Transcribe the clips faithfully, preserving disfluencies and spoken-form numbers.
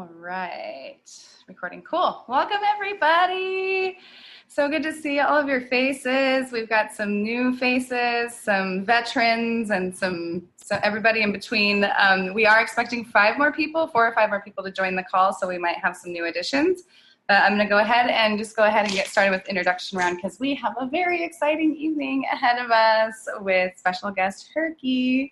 All right, recording. Cool. Welcome, everybody. So good to see all of your faces. We've got some new faces, some veterans, and some so everybody in between. Um, we are expecting five more people, four or five more people to join the call, so we might have some new additions. But I'm going to go ahead and just go ahead and get started with introduction round because we have a very exciting evening ahead of us with special guest Herky.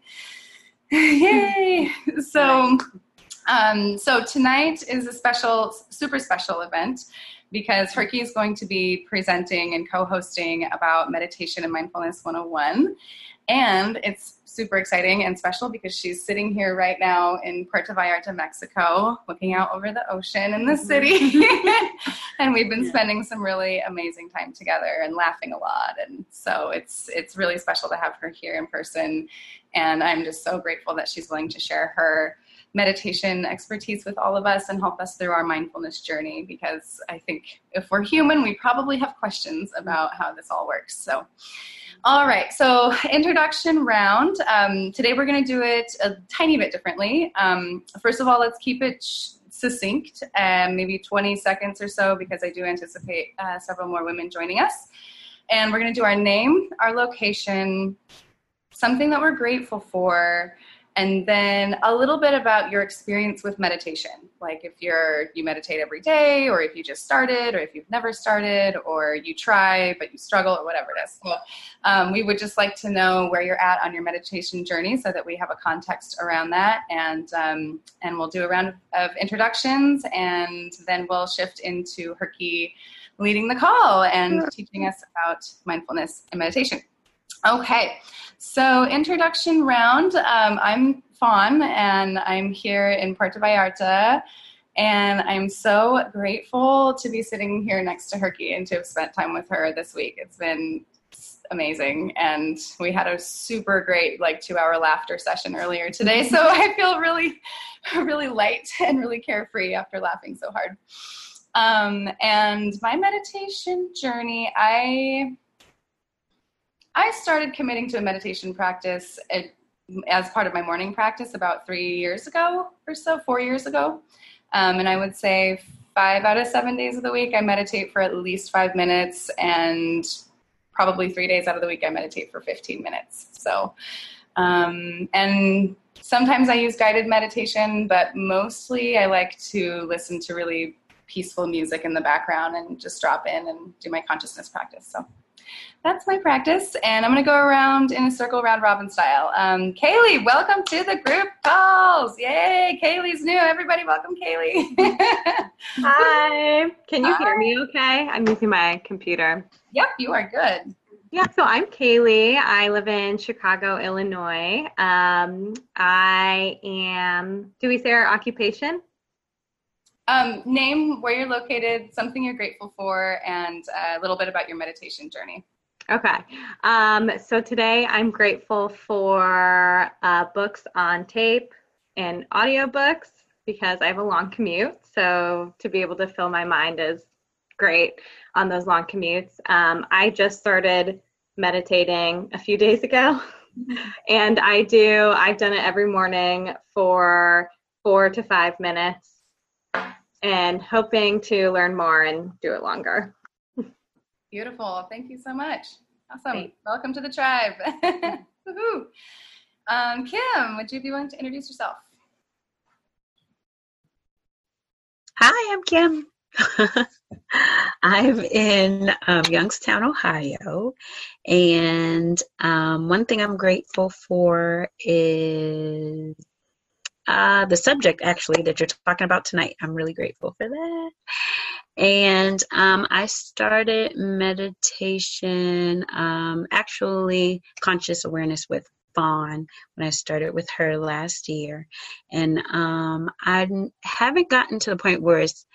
Yay! So. Um, so tonight is a special, super special event because Herky is going to be presenting and co-hosting about Meditation and Mindfulness one oh one. And it's super exciting and special because she's sitting here right now in Puerto Vallarta, Mexico, looking out over the ocean in the city. And we've been spending some really amazing time together and laughing a lot. And so it's it's really special to have her here in person. And I'm just so grateful that she's willing to share her meditation expertise with all of us and help us through our mindfulness journey, because I think if we're human, we probably have questions about how this all works. So, all right, so introduction round. Um, today we're going to do it a tiny bit differently. Um, first of all, let's keep it sh- succinct, um, maybe twenty seconds or so, because I do anticipate uh, several more women joining us. And we're going to do our name, our location, something that we're grateful for, and then a little bit about your experience with meditation. Like if you're you meditate every day, or if you just started, or if you've never started, or you try but you struggle, or whatever it is. So um, we would just like to know where you're at on your meditation journey so that we have a context around that. And um, and we'll do a round of introductions, and then we'll shift into Herky leading the call and teaching us about mindfulness and meditation. Okay, so introduction round. Um, I'm Fawn, and I'm here in Puerto Vallarta, and I'm so grateful to be sitting here next to Herky and to have spent time with her this week. It's been amazing, and we had a super great, like, two-hour laughter session earlier today, so I feel really, really light and really carefree after laughing so hard. Um, and my meditation journey, I... I started committing to a meditation practice as part of my morning practice about three years ago or so, four years ago. Um, and I would say five out of seven days of the week, I meditate for at least five minutes, and probably three days out of the week, I meditate for fifteen minutes. So, um, and sometimes I use guided meditation, but mostly I like to listen to really peaceful music in the background and just drop in and do my consciousness practice. So that's my practice, and I'm going to go around in a circle round robin style. Um, Kaylee, welcome to the group calls. Yay, Kaylee's new. Everybody welcome Kaylee. Hi. Can you Hi. hear me okay? I'm using my computer. Yep, you are good. Yeah, so I'm Kaylee. I live in Chicago, Illinois. Um, I am, do we say our occupation? Um, name, where you're located, something you're grateful for, and a little bit about your meditation journey. Okay. Um, so today I'm grateful for uh, books on tape and audiobooks because I have a long commute. So to be able to fill my mind is great on those long commutes. Um, I just started meditating a few days ago, and I do, I've done it every morning for four to five minutes. And hoping to learn more and do it longer. Beautiful. Thank you so much. Awesome. Thanks. Welcome to the tribe. Woohoo. Um, Kim, would you be willing to introduce yourself? Hi, I'm Kim. I'm in um, Youngstown, Ohio. And um, one thing I'm grateful for is Uh, the subject, actually, that you're talking about tonight. I'm really grateful for that. And um, I started meditation, um, actually conscious awareness with Fawn when I started with her last year. And um, I haven't gotten to the point where it's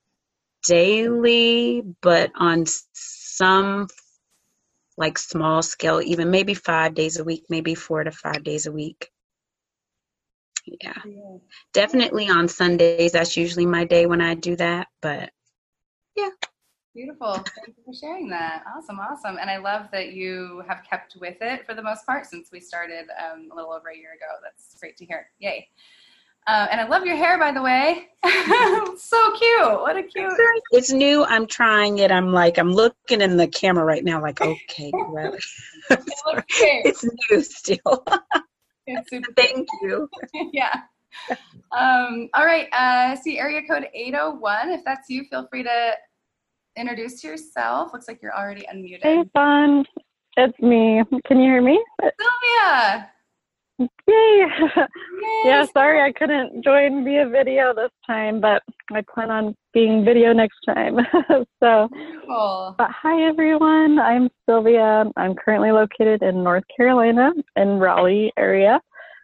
daily, but on some like small scale, even maybe five days a week, maybe four to five days a week. Yeah, definitely on Sundays. That's usually my day when I do that, but yeah. Beautiful. Thank you for sharing that. Awesome, awesome. And I love that you have kept with it for the most part since we started um, a little over a year ago. That's great to hear. Yay. Uh, and I love your hair, by the way. So cute. What a cute. It's new. I'm trying it. I'm like, I'm looking in the camera right now, like, okay, well, It looks great. it's new still. It's super Thank you. Yeah. Um, all right. Uh, see area code eight oh one. If that's you, feel free to introduce yourself. Looks like you're already unmuted. Hey, Fawn. It's me. Can you hear me? Sylvia. Yay. Yay. Yeah, sorry I couldn't join via video this time, but I plan on being video next time. So, Cool. but hi everyone. I'm Sylvia. I'm currently located in North Carolina in Raleigh area.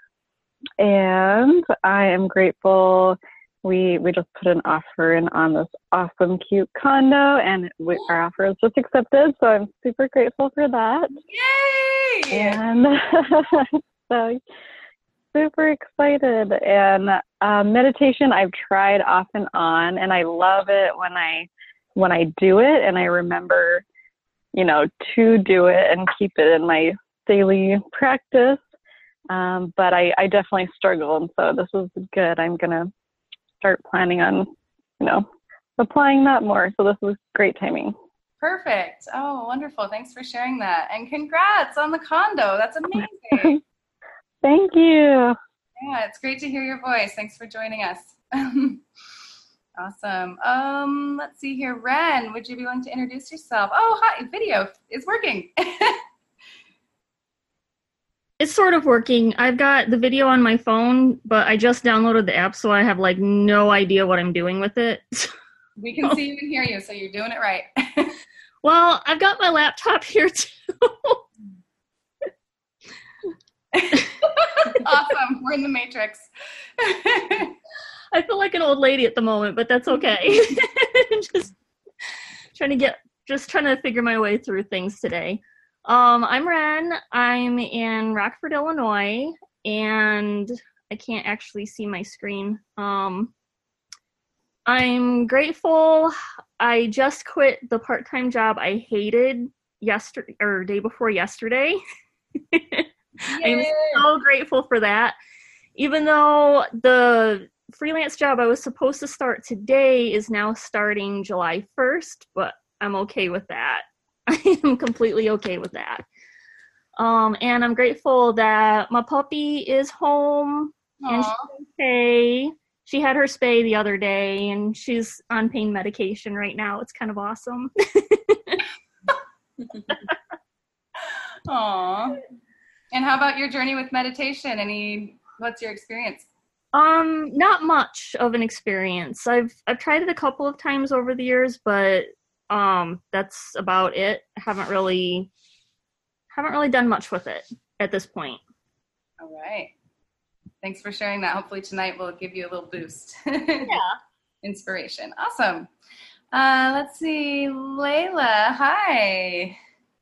And I am grateful we we just put an offer in on this awesome cute condo, and we, our offer was just accepted, so I'm super grateful for that. Yay. And so super excited. And uh, meditation I've tried off and on, and I love it when I when I do it and I remember, you know, to do it and keep it in my daily practice. Um, but I, I definitely struggle, and so this is good. I'm gonna start planning on, you know, applying that more. So this was great timing. Perfect. Oh, wonderful. Thanks for sharing that. And congrats on the condo. That's amazing. Thank you. Yeah, it's great to hear your voice. Thanks for joining us. Awesome. Um, let's see here. Ren, would you be willing to introduce yourself? Oh, hi. Video is working. It's sort of working. I've got the video on my phone, but I just downloaded the app, so I have like no idea what I'm doing with it. We can see you and hear you, so you're doing it right. Well, I've got my laptop here too. Awesome. We're in the Matrix. I feel like an old lady at the moment, but that's okay. Just trying to get, just trying to figure my way through things today. Um, I'm Ren. I'm in Rockford, Illinois, and I can't actually see my screen. Um, I'm grateful. I just quit the part-time job I hated yesterday or day before yesterday. I'm so grateful for that. Even though the freelance job I was supposed to start today is now starting July first, but I'm okay with that. I am completely okay with that. Um, and I'm grateful that my puppy is home. Aww. And she's okay. She had her spay the other day, and she's on pain medication right now. It's kind of awesome. Aww. And how about your journey with meditation? Any, what's your experience? Um, not much of an experience. I've I've tried it a couple of times over the years, but um, that's about it. I haven't really haven't really done much with it at this point. All right. Thanks for sharing that. Hopefully tonight will give you a little boost. Yeah. Inspiration. Awesome. Uh, let's see. Layla, hi.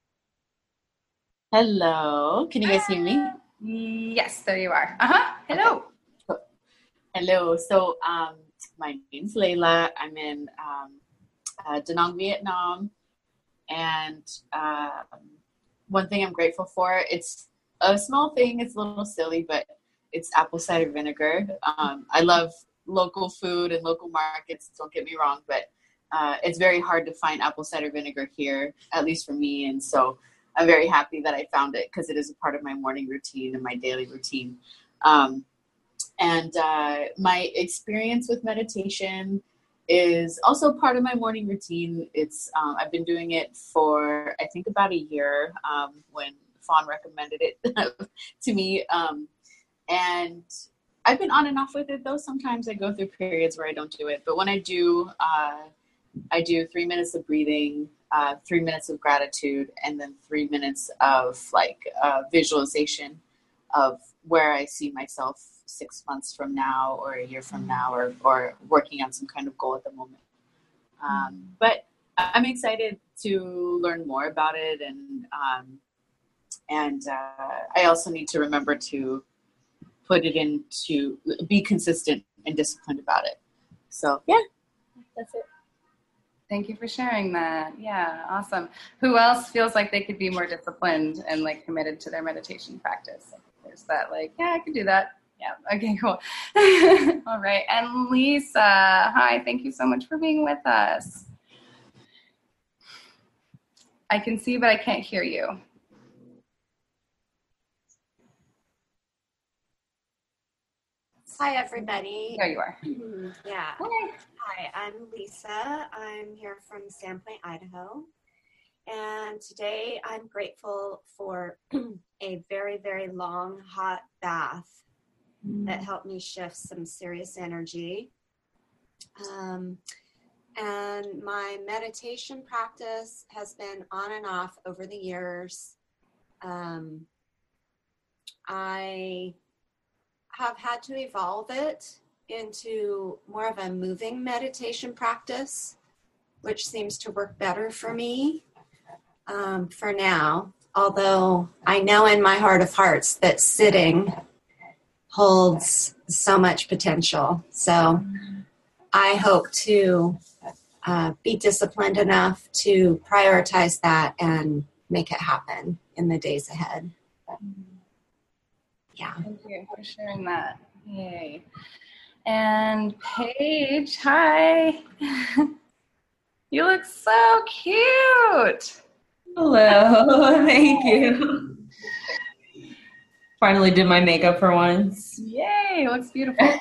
Hello. Can you guys hear me? Yes, there you are. Uh-huh. Hello. Okay. Hello. So um, my name's Layla. I'm in um, uh, Da Nang, Vietnam. And uh, one thing I'm grateful for, it's a small thing. It's a little silly, but it's apple cider vinegar. Um, I love local food and local markets. Don't get me wrong, but uh, it's very hard to find apple cider vinegar here, at least for me. And so I'm very happy that I found it because it is a part of my morning routine and my daily routine. Um, and uh, my experience with meditation is also part of my morning routine. It's um, I've been doing it for, I think, about a year um, when Fawn recommended it to me. Um, and I've been on and off with it, though. Sometimes I go through periods where I don't do it. But when I do, uh, I do three minutes of breathing, uh, three minutes of gratitude, and then three minutes of like uh, visualization of where I see myself six months from now or a year from now, or, or working on some kind of goal at the moment. Um, but I'm excited to learn more about it. And, um, and uh, I also need to remember to put it into, be consistent and disciplined about it. So yeah, that's it. Thank you for sharing that. Yeah, awesome. Who else feels like they could be more disciplined and like committed to their meditation practice? There's that like, yeah, I could do that. Yeah. Okay, cool. All right. And Lisa, hi. Thank you so much for being with us. I can see, but I can't hear you. Hi, everybody. There you are. Yeah. Hi. Hi, I'm Lisa. I'm here from Sandpoint, Idaho. And today I'm grateful for a very, very long hot bath mm. that helped me shift some serious energy. Um, and my meditation practice has been on and off over the years. Um, I have had to evolve it into more of a moving meditation practice, which seems to work better for me um, for now. Although I know in my heart of hearts that sitting holds so much potential. So I hope to uh, be disciplined enough to prioritize that and make it happen in the days ahead. Yeah. Thank you for sharing that. Yay. And Paige, hi. You look so cute. Hello. Thank you. Finally did my makeup for once. Yay. It looks beautiful.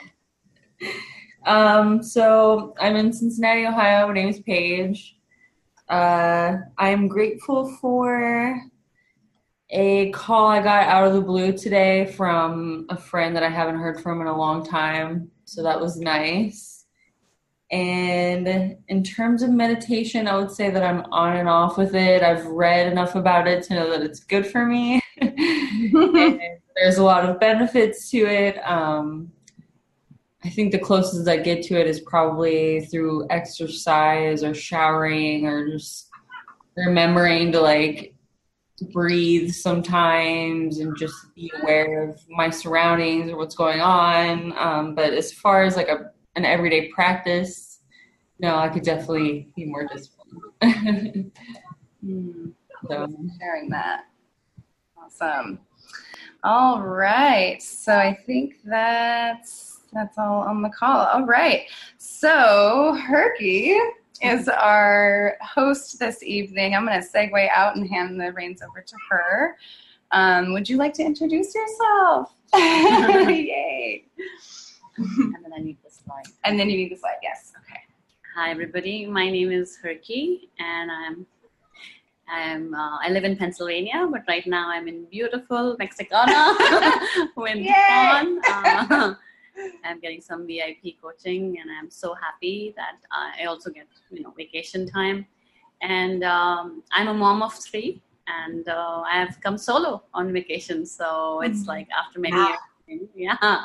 um, so I'm in Cincinnati, Ohio. My name is Paige. Uh, I'm grateful for a call I got out of the blue today from a friend that I haven't heard from in a long time. So that was nice. And in terms of meditation, I would say that I'm on and off with it. I've read enough about it to know that it's good for me. And there's a lot of benefits to it. Um, I think the closest I get to it is probably through exercise or showering or just remembering to like breathe sometimes and just be aware of my surroundings or what's going on. Um, but as far as like a an everyday practice, no, I could definitely be more disciplined. mm, so sharing that. Awesome. All right. So I think that's that's all on the call. All right. So Herky is our host this evening. I'm going to segue out and hand the reins over to her. Um, would you like to introduce yourself? Yay. And then I need the slide. And then you need the slide, yes. Okay. Hi, everybody. My name is Herky, and I'm I'm uh, I live in Pennsylvania, but right now I'm in beautiful Mexicana with Fawn. Uh, I'm getting some V I P coaching, and I'm so happy that I also get, you know, vacation time. And um, I'm a mom of three, and uh, I have come solo on vacation. So it's like after many wow. years, yeah.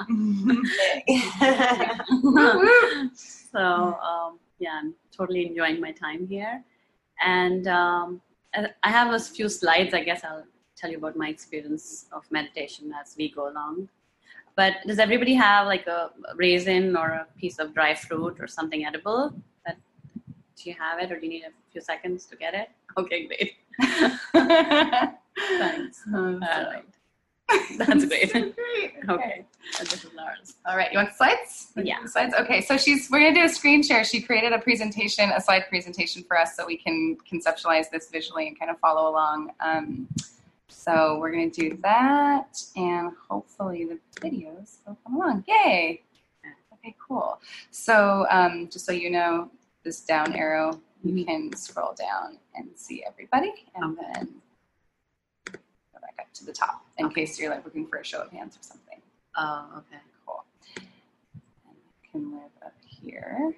So um, yeah, I'm totally enjoying my time here. And um, I have a few slides. I guess I'll tell you about my experience of meditation as we go along. But does everybody have like a raisin or a piece of dry fruit or something edible? That, do you have it, or do you need a few seconds to get it? Okay, great. Thanks. All right. That's great. So great. Okay. okay. This is Lars. All right. You want the slides? Yeah. The slides? Okay. So she's we're gonna do a screen share. She created a presentation, a slide presentation for us, so we can conceptualize this visually and kind of follow along. Um, So we're going to do that, and hopefully the videos will come along. Yay! Okay, cool. So um, just so you know, this down arrow, you can scroll down and see everybody, and then go back up to the top in okay. case you're like looking for a show of hands or something. Oh, okay. Cool. And I can live up here.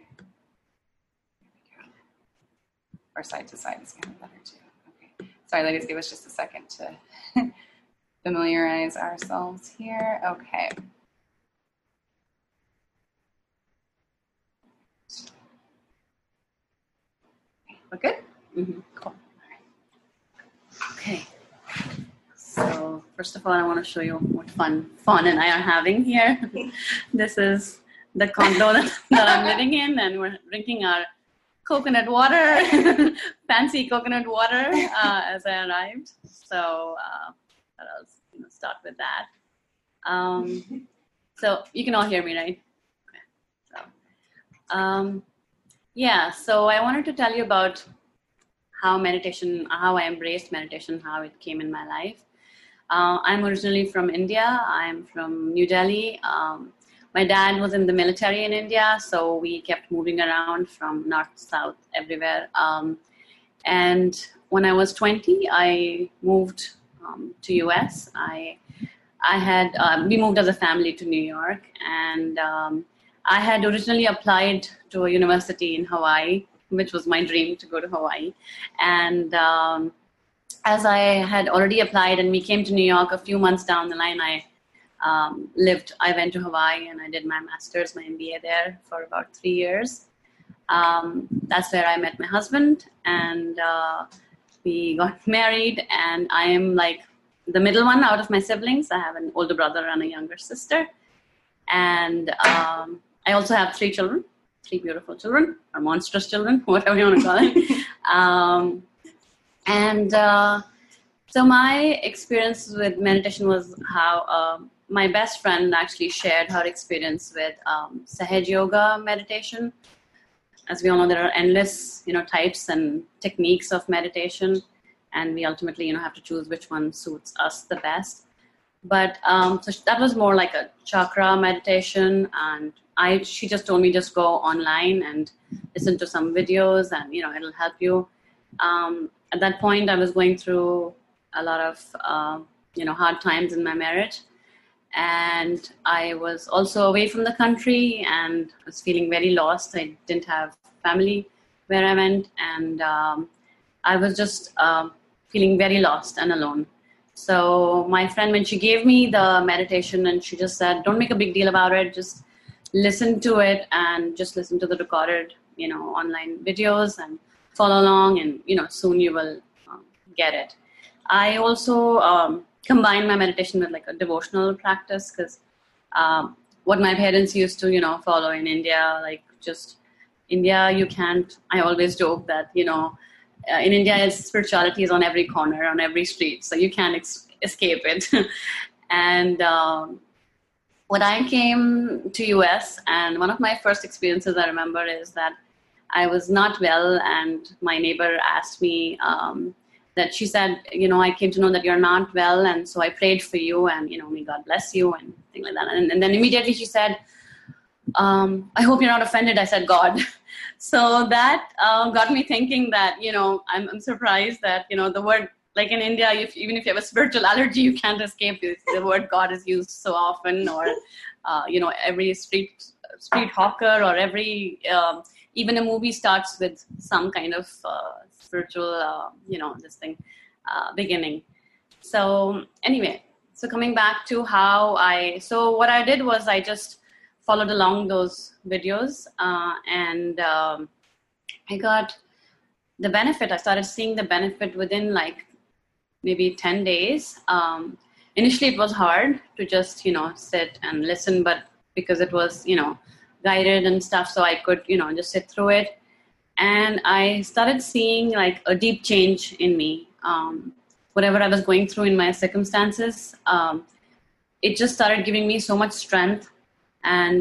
Or side to side is kind of better too. Sorry, ladies, give us just a second to familiarize ourselves here. Okay. Look good? Mm-hmm. Cool. All right. Okay. So first of all, I want to show you what fun Fawn and I are having here. This is the condo that, that I'm living in, and we're drinking our coconut water, fancy coconut water uh, as I arrived. So uh, I'll you know, start with that. Um, So you can all hear me, right? Okay. So, um, yeah, so I wanted to tell you about how meditation, how I embraced meditation, how it came in my life. Uh, I'm originally from India. I'm from New Delhi. Um, my dad was in the military in India, so we kept moving around from north to south everywhere. Um, and when I was twenty, I moved um, to U S. I I had, uh, we moved as a family to New York, and um, I had originally applied to a university in Hawaii, which was my dream to go to Hawaii. And um, as I had already applied and we came to New York a few months down the line, I um, lived, I went to Hawaii and I did my master's, my M B A there for about three years. Um, that's where I met my husband, and uh, we got married, and I am like the middle one out of my siblings. I have an older brother and a younger sister. And um, I also have three children, three beautiful children, or monstrous children, whatever you want to call them. um, and uh, so my experience with meditation was how um, my best friend actually shared her experience with um, Sahaj Yoga meditation. As we all know, there are endless, you know, types and techniques of meditation. And we ultimately, you know, have to choose which one suits us the best. But um, so that was more like a chakra meditation, and I she just told me just go online and listen to some videos, and you know it'll help you. Um, at that point, I was going through a lot of uh, you know hard times in my marriage, and I was also away from the country and was feeling very lost. I didn't have family where I went, and um, I was just um, feeling very lost and alone. So my friend, when she gave me the meditation, and she just said, don't make a big deal about it, just listen to it and just listen to the recorded, you know, online videos and follow along, and, you know, soon you will um, get it. I also um, combine my meditation with like a devotional practice, because um, what my parents used to, you know, follow in India, like just India, you can't, I always joke that, you know, Uh, in India, it's, spirituality is on every corner, on every street, so you can't ex- escape it. And um, when I came to U S, and one of my first experiences I remember is that I was not well, and my neighbor asked me um, that she said, you know, I came to know that you're not well, and so I prayed for you, and, you know, may God bless you, and things like that. And, and then immediately she said, um, I hope you're not offended. I said, God. So that uh, got me thinking that, you know, I'm, I'm surprised that, you know, the word, like in India, if, even if you have a spiritual allergy, you can't escape it. The word God is used so often, or, uh, you know, every street street hawker, or every, um, even a movie starts with some kind of uh, spiritual, uh, you know, this thing, uh, beginning. So anyway, so coming back to how I, so what I did was I just followed along those videos, uh, and um, I got the benefit. I started seeing the benefit within like maybe ten days. Um, initially, it was hard to just, you know, sit and listen, but because it was, you know, guided and stuff, so I could, you know, just sit through it. And I started seeing like a deep change in me. Um, whatever I was going through in my circumstances, um, it just started giving me so much strength and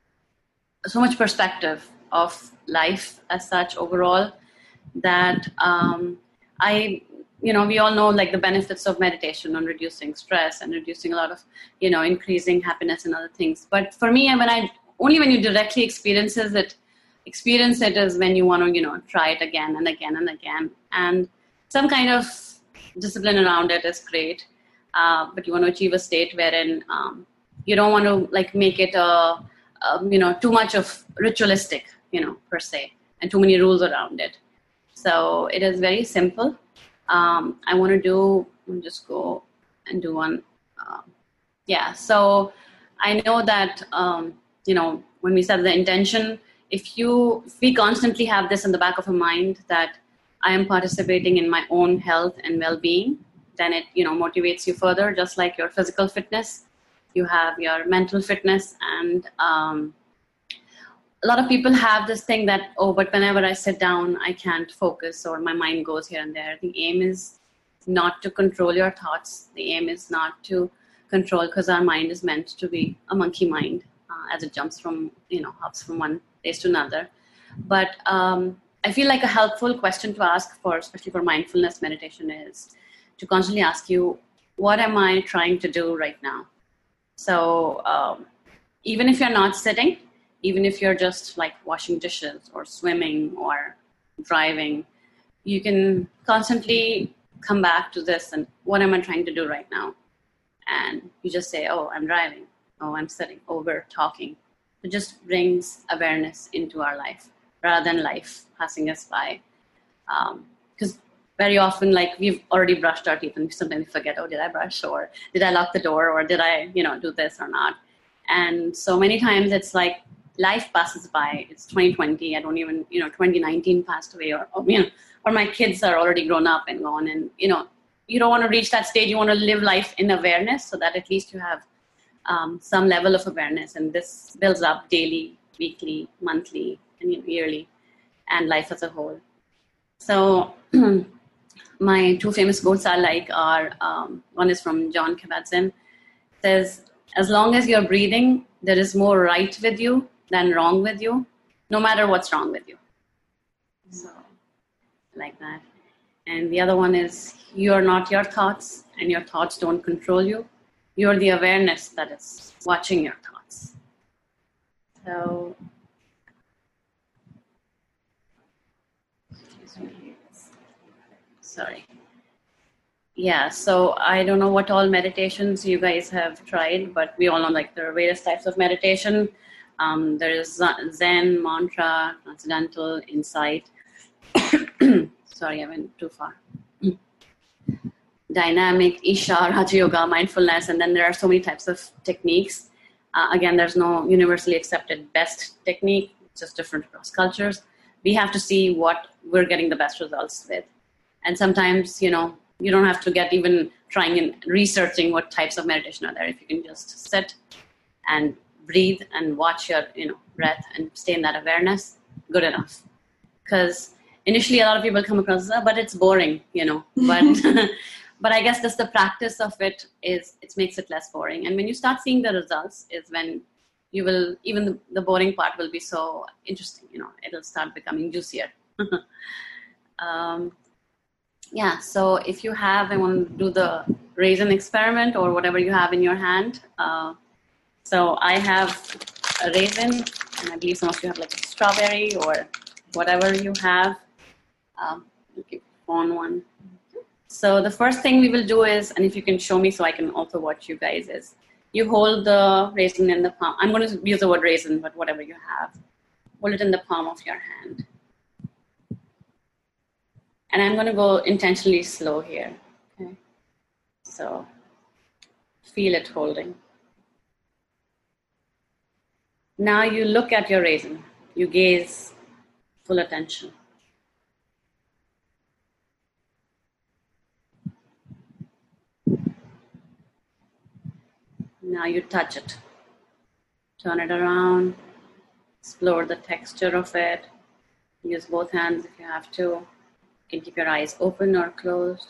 so much perspective of life as such overall, that um, I, you know, we all know like the benefits of meditation on reducing stress and reducing a lot of, you know, increasing happiness and other things. But for me, when I, only when you directly experiences it, experience it is when you want to, you know, try it again and again and again. And some kind of discipline around it is great. Uh, but you want to achieve a state wherein um, you don't want to like make it a, a, you know, too much of ritualistic, you know, per se, and too many rules around it. So it is very simple. Um, I want to do, I'll just go and do one. Uh, yeah. So I know that, um, you know, when we set the intention, if you, if we constantly have this in the back of our mind that I am participating in my own health and well-being, then it, you know, motivates you further, just like your physical fitness. You have your mental fitness, and um, a lot of people have this thing that, oh, but whenever I sit down, I can't focus, or my mind goes here and there. The aim is not to control your thoughts. The aim is not to control, because our mind is meant to be a monkey mind uh, as it jumps from, you know, hops from one place to another. But um, I feel like a helpful question to ask for, especially for mindfulness meditation, is to constantly ask you, what am I trying to do right now? So um, even if you're not sitting, even if you're just like washing dishes or swimming or driving, you can constantly come back to this and what am I trying to do right now? And you just say, oh, I'm driving. Oh, I'm sitting. Oh, we're talking. It just brings awareness into our life rather than life passing us by. Because um, very often, like, we've already brushed our teeth and sometimes we forget, oh, did I brush? Or did I lock the door? Or did I, you know, do this or not? And so many times it's like life passes by. It's twenty twenty. I don't even, you know, twenty nineteen passed away, or, or, you know, or my kids are already grown up and gone. And, you know, you don't want to reach that stage. You want to live life in awareness so that at least you have um, some level of awareness. And this builds up daily, weekly, monthly, and you know, yearly, and life as a whole. So my two famous quotes I like are, um, one is from John Kabat-Zinn. It says, as long as you're breathing, there is more right with you than wrong with you, no matter what's wrong with you. So, like that. And the other one is, you are not your thoughts, and your thoughts don't control you. You're the awareness that is watching your thoughts. So, sorry. Yeah, so I don't know what all meditations you guys have tried, but we all know, like, there are various types of meditation. Um, there is Zen, mantra, transcendental, insight. Sorry, I went too far. Dynamic, Isha, Raja Yoga, mindfulness, and then there are so many types of techniques. Uh, again, there's no universally accepted best technique, it's just different across cultures. We have to see what we're getting the best results with. And sometimes, you know, you don't have to get even trying and researching what types of meditation are there. If you can just sit and breathe and watch your, you know, breath and stay in that awareness, good enough. Because initially a lot of people come across, oh, but it's boring, you know. But but I guess just the practice of it is, it makes it less boring. And when you start seeing the results is when you will, even the, the boring part will be so interesting, you know, it'll start becoming juicier. um, Yeah, so if you have, I want to do the raisin experiment or whatever you have in your hand. Uh, so I have a raisin, and I believe some of you have like a strawberry or whatever you have. Um, I'll keep on one. So the first thing we will do is, and if you can show me so I can also watch you guys, is you hold the raisin in the palm. I'm going to use the word raisin, but whatever you have, hold it in the palm of your hand. And I'm going to go intentionally slow here. Okay. So feel it holding. Now you look at your raisin. You gaze full attention. Now you touch it. Turn it around. Explore the texture of it. Use both hands if you have to. You can keep your eyes open or closed.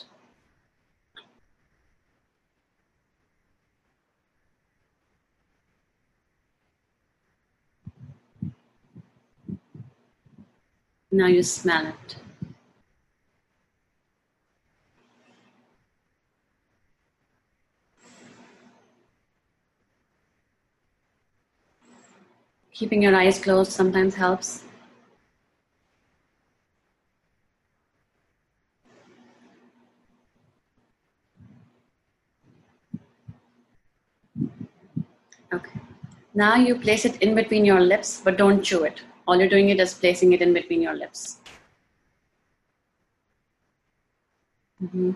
Now you smell it. Keeping your eyes closed sometimes helps. Okay. Now you place it in between your lips, but don't chew it. All you're doing is just placing it in between your lips. Mm-hmm.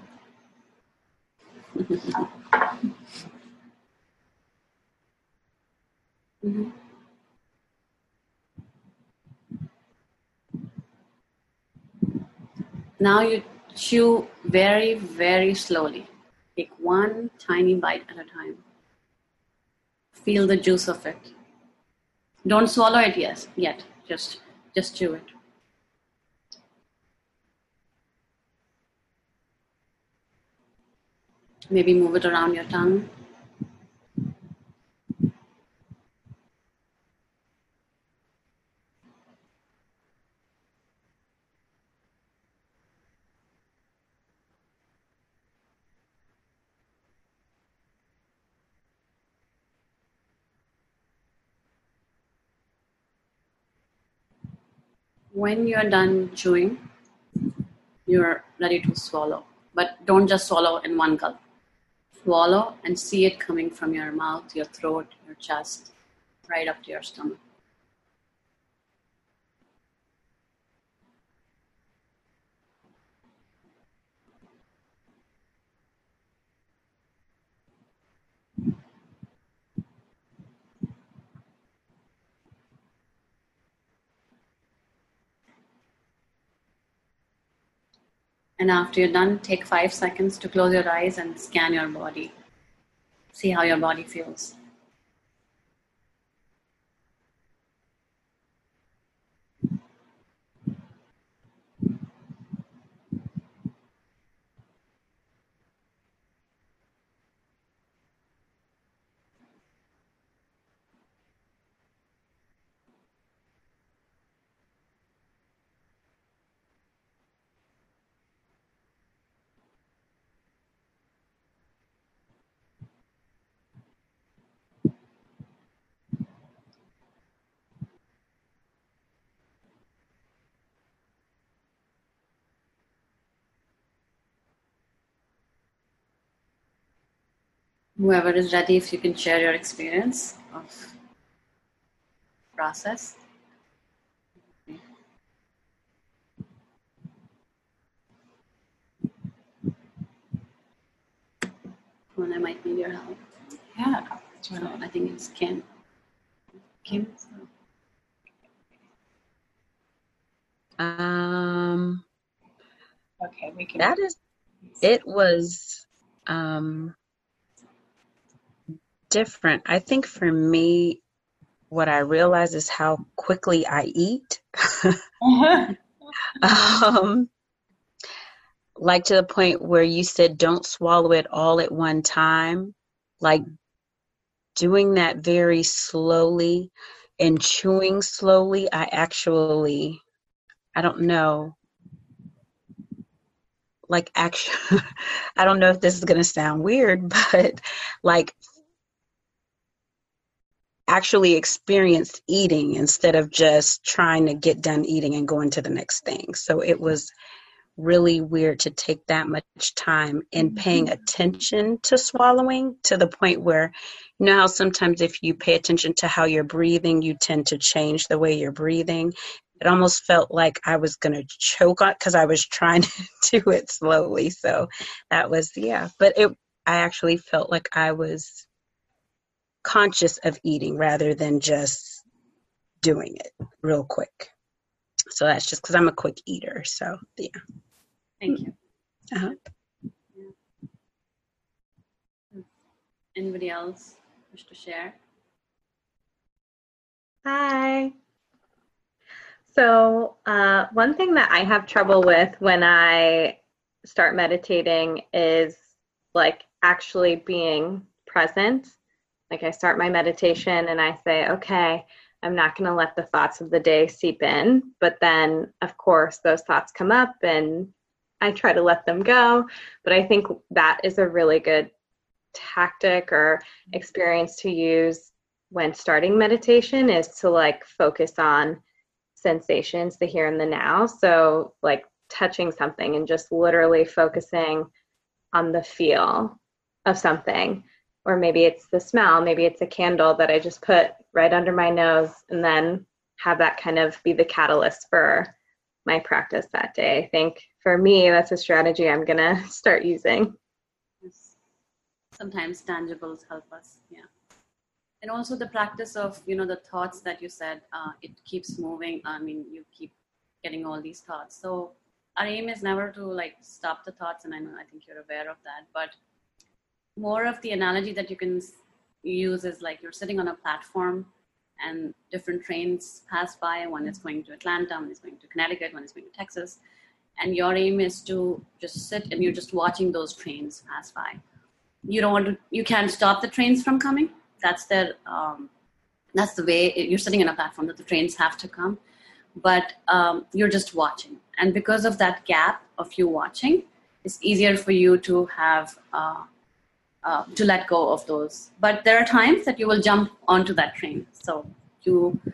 Mm-hmm. Now you chew very, very slowly. Take one tiny bite at a time. Feel the juice of it. Don't swallow it yes, yet. Just, just chew it. Maybe move it around your tongue. when you're done chewing, you're ready to swallow. But don't just swallow in one gulp. Swallow and see it coming from your mouth, your throat, your chest, right up to your stomach. And after you're done, take five seconds to close your eyes and scan your body. See how your body feels. Whoever is ready, if you can share your experience of process. Well, I might need your help. Yeah. So I think it's Kim. Kim. Um, Okay, we can. that is, it was um, different. I think for me, what I realize is how quickly I eat. um, like to the point where you said don't swallow it all at one time. Like doing that very slowly and chewing slowly, I actually, I don't know, like actually, I don't know if this is going to sound weird, but like actually experienced eating instead of just trying to get done eating and going to the next thing. So it was really weird to take that much time in paying attention to swallowing, to the point where, you know how sometimes if you pay attention to how you're breathing, you tend to change the way you're breathing. It almost felt like I was going to choke on because I was trying to do it slowly. So that was, yeah. But it, I actually felt like I was conscious of eating rather than just doing it real quick. So that's just because I'm a quick eater. So, yeah. Thank you. Uh-huh. Yeah. Anybody else wish to share? Hi. So uh, one thing that I have trouble with when I start meditating is like actually being present. Like I start my meditation and I say, okay, I'm not going to let the thoughts of the day seep in. But then, of course, those thoughts come up and I try to let them go. But I think that is a really good tactic or experience to use when starting meditation, is to like focus on sensations, the here and the now. So like touching something and just literally focusing on the feel of something. Or maybe it's the smell, maybe it's a candle that I just put right under my nose, and then have that kind of be the catalyst for my practice that day. I think for me, that's a strategy I'm going to start using. Yes. Sometimes tangibles help us, yeah. And also the practice of, you know, the thoughts that you said, uh, it keeps moving. I mean, you keep getting all these thoughts. So our aim is never to like stop the thoughts, and I know, I think you're aware of that, but more of the analogy that you can use is like you're sitting on a platform and different trains pass by. One is going to Atlanta, one is going to Connecticut, one is going to Texas. And your aim is to just sit and you're just watching those trains pass by. You don't want to, you can't stop the trains from coming. That's their, um, that's the way it, you're sitting on a platform that the trains have to come. But um, you're just watching. And because of that gap of you watching, it's easier for you to have, uh, Uh, to let go of those. But there are times that you will jump onto that train. So you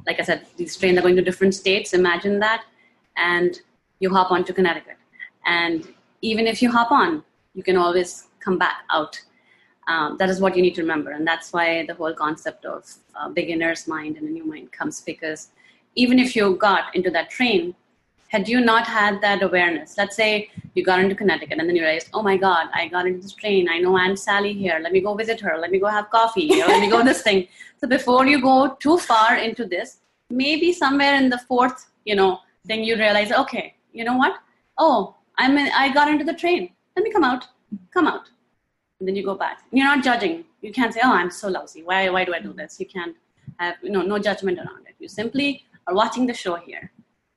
like I said, these trains are going to different states. Imagine that. And you hop on to Connecticut. And even if you hop on, you can always come back out. Um, that is what you need to remember. And that's why the whole concept of uh, beginner's mind and a new mind comes, because even if you got into that train, had you not had that awareness, let's say you got into Connecticut and then you realized, oh my God, I got into this train. I know Aunt Sally here. Let me go visit her. Let me go have coffee. Or let me go this thing. So before you go too far into this, maybe somewhere in the fourth, you know, thing you realize, okay, you know what? Oh, I'm in, I got into the train. Let me come out. Come out. And then you go back. You're not judging. You can't say, oh, I'm so lousy. Why, why do I do this? You can't have, you know, no judgment around it. You simply are watching the show here.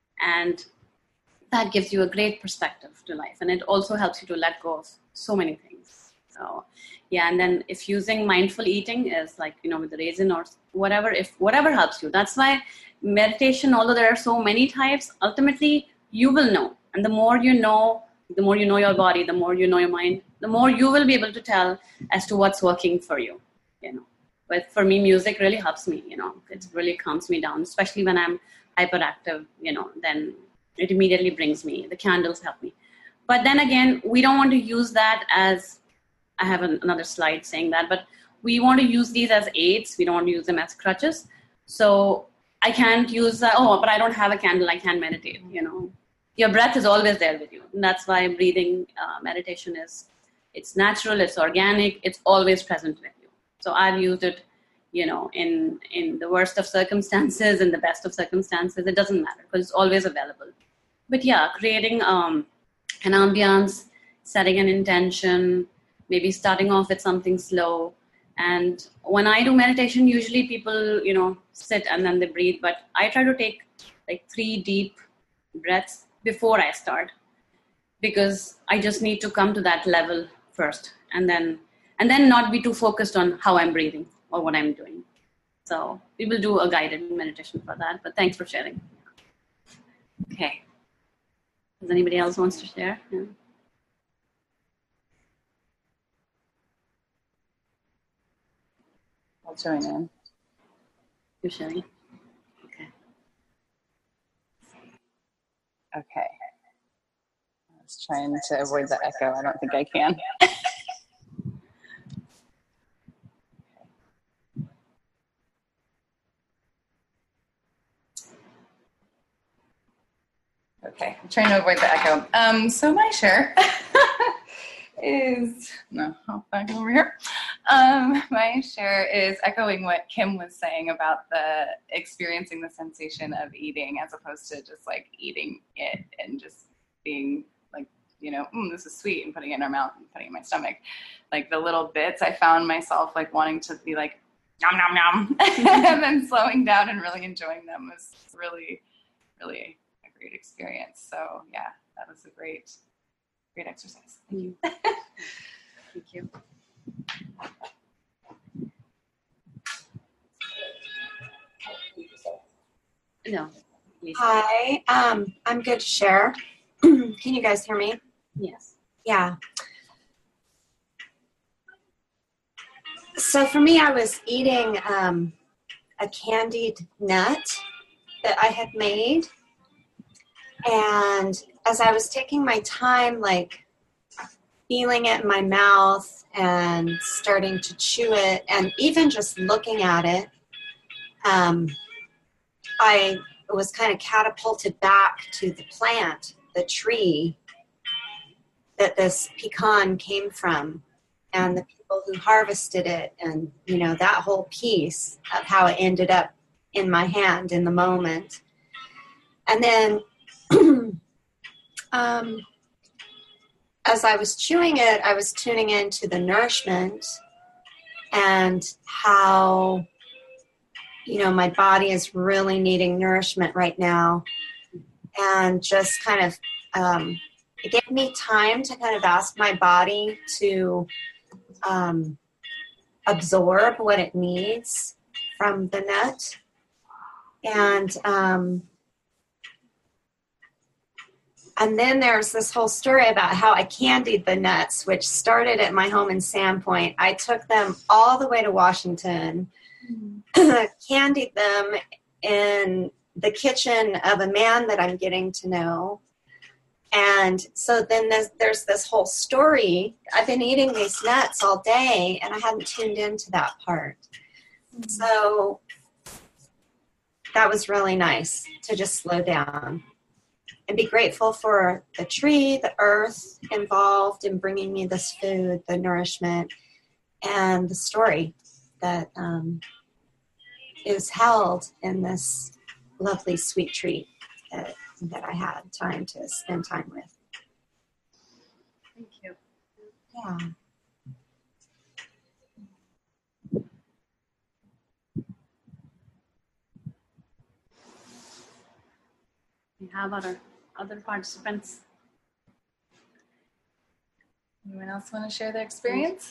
And that gives you a great perspective to life. And it also helps you to let go of so many things. So, yeah. And then if using mindful eating is like, you know, with the raisin or whatever, if whatever helps you, that's why meditation, although there are so many types, ultimately you will know. And the more you know, the more you know your body, the more you know your mind, the more you will be able to tell as to what's working for you, you know. But for me, music really helps me, you know. It really calms me down, especially when I'm hyperactive, you know, then it immediately brings me. The candles help me. But then again, we don't want to use that as, I have an, another slide saying that, but we want to use these as aids. We don't want to use them as crutches. So I can't use, uh, oh, but I don't have a candle. I can't meditate, you know. Your breath is always there with you. And that's why breathing uh, meditation is, it's natural, it's organic, it's always present with you. So I've used it, you know, in, in the worst of circumstances and the best of circumstances. It doesn't matter because it's always available. But yeah, creating um, an ambiance, setting an intention, maybe starting off with something slow. And when I do meditation, usually people, you know, sit and then they breathe. But I try to take like three deep breaths before I start, because I just need to come to that level first, and then and then not be too focused on how I'm breathing or what I'm doing. So we will do a guided meditation for that. But thanks for sharing. Okay. Does anybody else wants to share? Yeah. I'll join in. You're sharing? Okay. Okay. I was trying to avoid the echo. I don't think I can. Okay, I'm trying to avoid the echo. Um, so my share is, no, I'll back over here. Um, my share is echoing what Kim was saying about the experiencing the sensation of eating as opposed to just like eating it and just being like, you know, mm, this is sweet, and putting it in our mouth and putting it in my stomach. Like the little bits, I found myself like wanting to be like, nom, nom, nom, and then slowing down and really enjoying them was really, really great experience. So yeah, that was a great, great exercise. Thank you. Thank you. No. Please. Hi, um, I'm good to share. Can you guys hear me? Yes. Yeah. So for me, I was eating um, a candied nut that I had made. And as I was taking my time, like feeling it in my mouth and starting to chew it, and even just looking at it, um, I was kind of catapulted back to the plant, the tree that this pecan came from, and the people who harvested it, and, you know, that whole piece of how it ended up in my hand in the moment. And then um, as I was chewing it, I was tuning into the nourishment and how, you know, my body is really needing nourishment right now. And just kind of, um, it gave me time to kind of ask my body to um, absorb what it needs from the nut. And, um, And then there's this whole story about how I candied the nuts, which started at my home in Sandpoint. I took them all the way to Washington, mm-hmm. candied them, in the kitchen of a man that I'm getting to know. And so then there's, there's this whole story. I've been eating these nuts all day, and I hadn't tuned into that part. Mm-hmm. So that was really nice to just slow down and be grateful for the tree, the earth involved in bringing me this food, the nourishment, and the story that um, is held in this lovely sweet treat that, that I had time to spend time with. Thank you. Yeah. How about our other participants? Anyone else want to share their experience?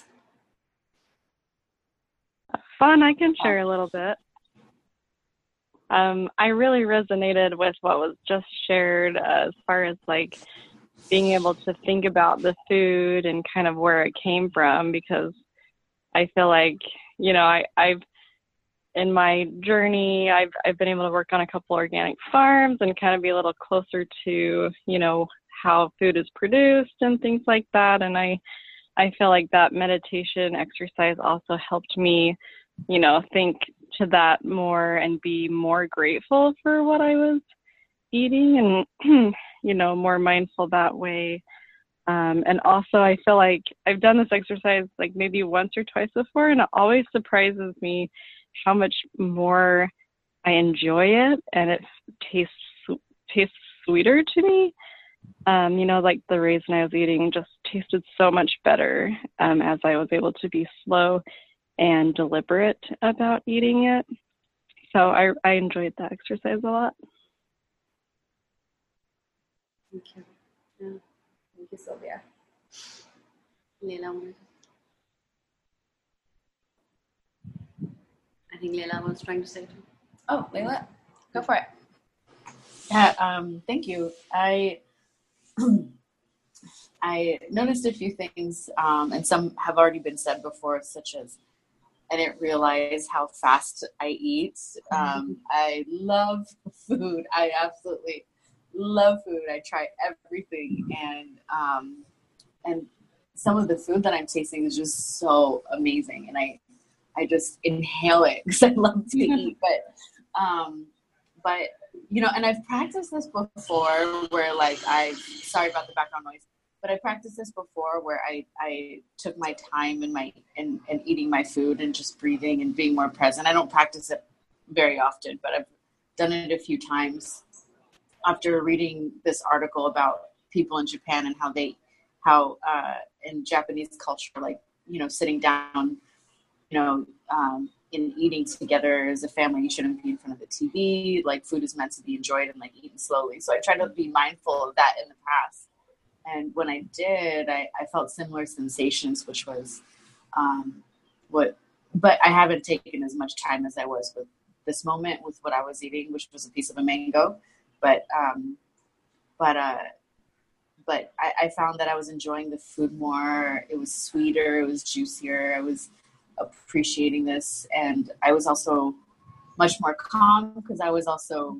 Fun, I can share a little bit. Um, I really resonated with what was just shared uh, as far as like being able to think about the food and kind of where it came from, because I feel like, you know, I, I've in my journey, I've I've been able to work on a couple organic farms and kind of be a little closer to, you know, how food is produced and things like that. And I I feel like that meditation exercise also helped me, you know, think to that more and be more grateful for what I was eating and, you know, more mindful that way. Um, and also I feel like I've done this exercise like maybe once or twice before, and it always surprises me how much more I enjoy it, and it tastes tastes sweeter to me. Um, you know, like the raisin I was eating just tasted so much better um, as I was able to be slow and deliberate about eating it. So I, I enjoyed that exercise a lot. Thank you. Yeah. Thank you, Sylvia. Leila. I think Leila was trying to say it. Oh, Leila, go for it. Yeah, um, thank you. I I noticed a few things, um, and some have already been said before, such as I didn't realize how fast I eat. Um, I love food. I absolutely love food. I try everything, and um, and some of the food that I'm tasting is just so amazing, and I I just inhale it because I love to eat. But um, but you know, and I've practiced this before, where like I sorry about the background noise. But I practiced this before where I, I took my time in my in, in eating my food and just breathing and being more present. I don't practice it very often, but I've done it a few times after reading this article about people in Japan and how they, how uh, in Japanese culture, like, you know, sitting down, you know, um, and eating together as a family, you shouldn't be in front of the T V. Like, food is meant to be enjoyed and like eaten slowly. So I tried to be mindful of that in the past. And when I did, I, I felt similar sensations, which was um, what, but I haven't taken as much time as I was with this moment with what I was eating, which was a piece of a mango. But, um, but, uh, but I, I found that I was enjoying the food more. It was sweeter. It was juicier. I was appreciating this. And I was also much more calm because I was also,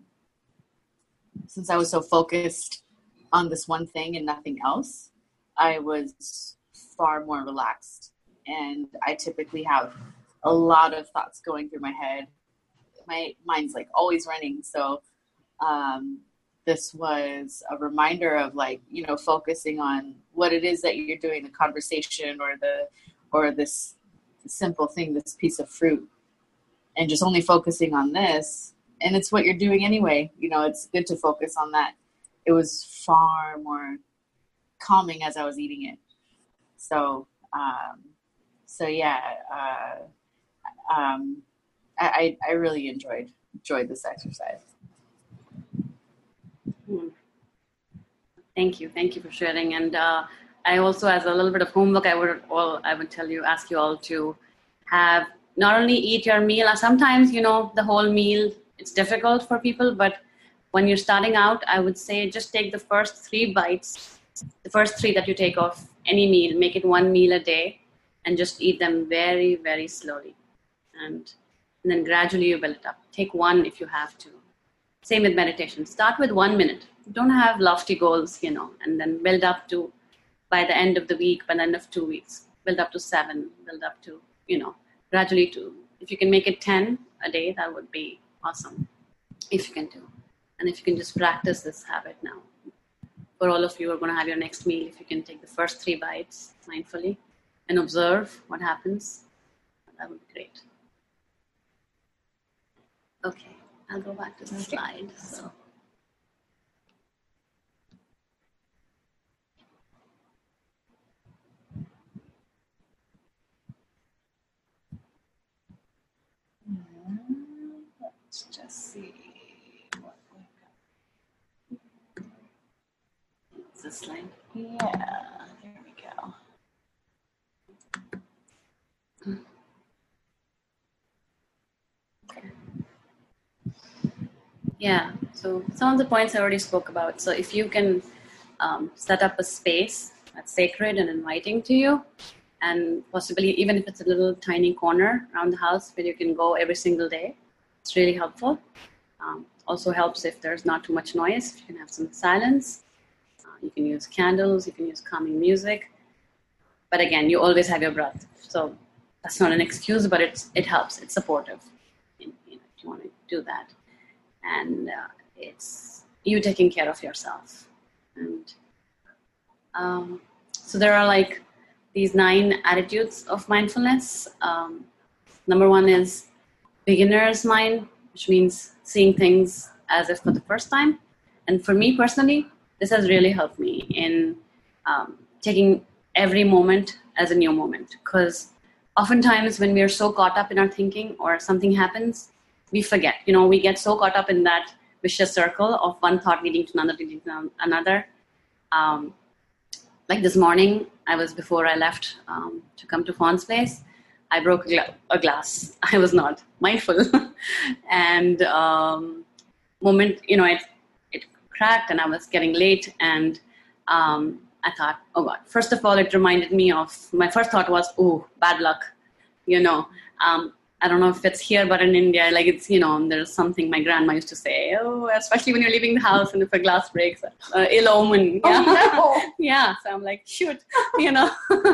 since I was so focused on this one thing and nothing else, I was far more relaxed. And I typically have a lot of thoughts going through my head. My mind's like always running. So um, this was a reminder of like, you know, focusing on what it is that you're doing, the conversation or the, or this simple thing, this piece of fruit, and just only focusing on this. And it's what you're doing anyway. You know, it's good to focus on that. It was far more calming as I was eating it. So, um, so yeah, uh, um, I, I really enjoyed enjoyed this exercise. Thank you, thank you for sharing. And uh, I also, as a little bit of homework, I would all I would tell you, ask you all to have not only eat your meal. Sometimes, you know, the whole meal, it's difficult for people, but when you're starting out, I would say just take the first three bites, the first three that you take of any meal, make it one meal a day, and just eat them very, very slowly. And and then gradually you build it up. Take one if you have to. Same with meditation. Start with one minute. Don't have lofty goals, you know, and then build up to, by the end of the week, by the end of two weeks, build up to seven, build up to, you know, gradually to, if you can make it ten a day, that would be awesome, if you can do. And if you can just practice this habit now. For all of you who are going to have your next meal, if you can take the first three bites mindfully and observe what happens, that would be great. Okay, I'll go back to the slide. So. Let's just see what we've got. Is this slide? Yeah, there we go. Okay. Yeah, so some of the points I already spoke about. So if you can um, set up a space that's sacred and inviting to you, and possibly even if it's a little tiny corner around the house where you can go every single day, it's really helpful. Um, also helps if there's not too much noise. You can have some silence. Uh, you can use candles. You can use calming music. But again, you always have your breath. So that's not an excuse, but it's, it helps. It's supportive. You know, if you want to do that. And uh, it's you taking care of yourself. And um, so there are like these nine attitudes of mindfulness. Um, number one is beginner's mind, which means seeing things as if for the first time. And for me personally, this has really helped me in um, taking every moment as a new moment. Because oftentimes when we are so caught up in our thinking or something happens, we forget. You know, we get so caught up in that vicious circle of one thought leading to another, leading to another. Um, like this morning, I was, before I left um, to come to Fawn's place, I broke a, gla- a glass. I was not mindful. and um, moment, you know, it, it cracked and I was getting late. And um, I thought, oh God, first of all, it reminded me of, my first thought was, oh, bad luck. You know, um, I don't know if it's here, but in India, like it's, you know, there's something my grandma used to say, oh, especially when you're leaving the house and if a glass breaks, uh, ill omen. Yeah. Oh, no. Yeah. So I'm like, shoot, you know.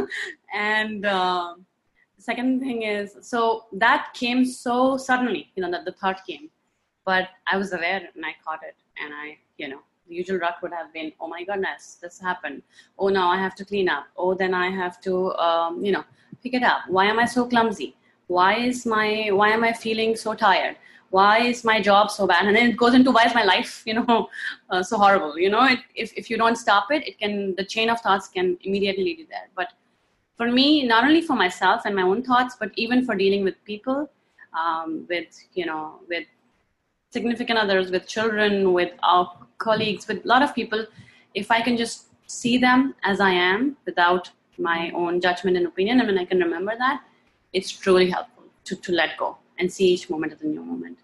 and uh, the second thing is, so that came so suddenly, you know, that the thought came. But I was aware and I caught it. And I, you know, the usual route would have been, oh my goodness, this happened. Oh, now I have to clean up. Oh, then I have to, um, you know, pick it up. Why am I so clumsy? Why is my, why am I feeling so tired? Why is my job so bad? And then it goes into, why is my life, you know, uh, so horrible? You know, it, if, if you don't stop it, it can, the chain of thoughts can immediately lead you there. But for me, not only for myself and my own thoughts, but even for dealing with people, um, with, you know, with significant others, with children, with our colleagues, with a lot of people, if I can just see them as I am without my own judgment and opinion, I mean, I can remember that, it's truly helpful to, to let go and see each moment as a new moment.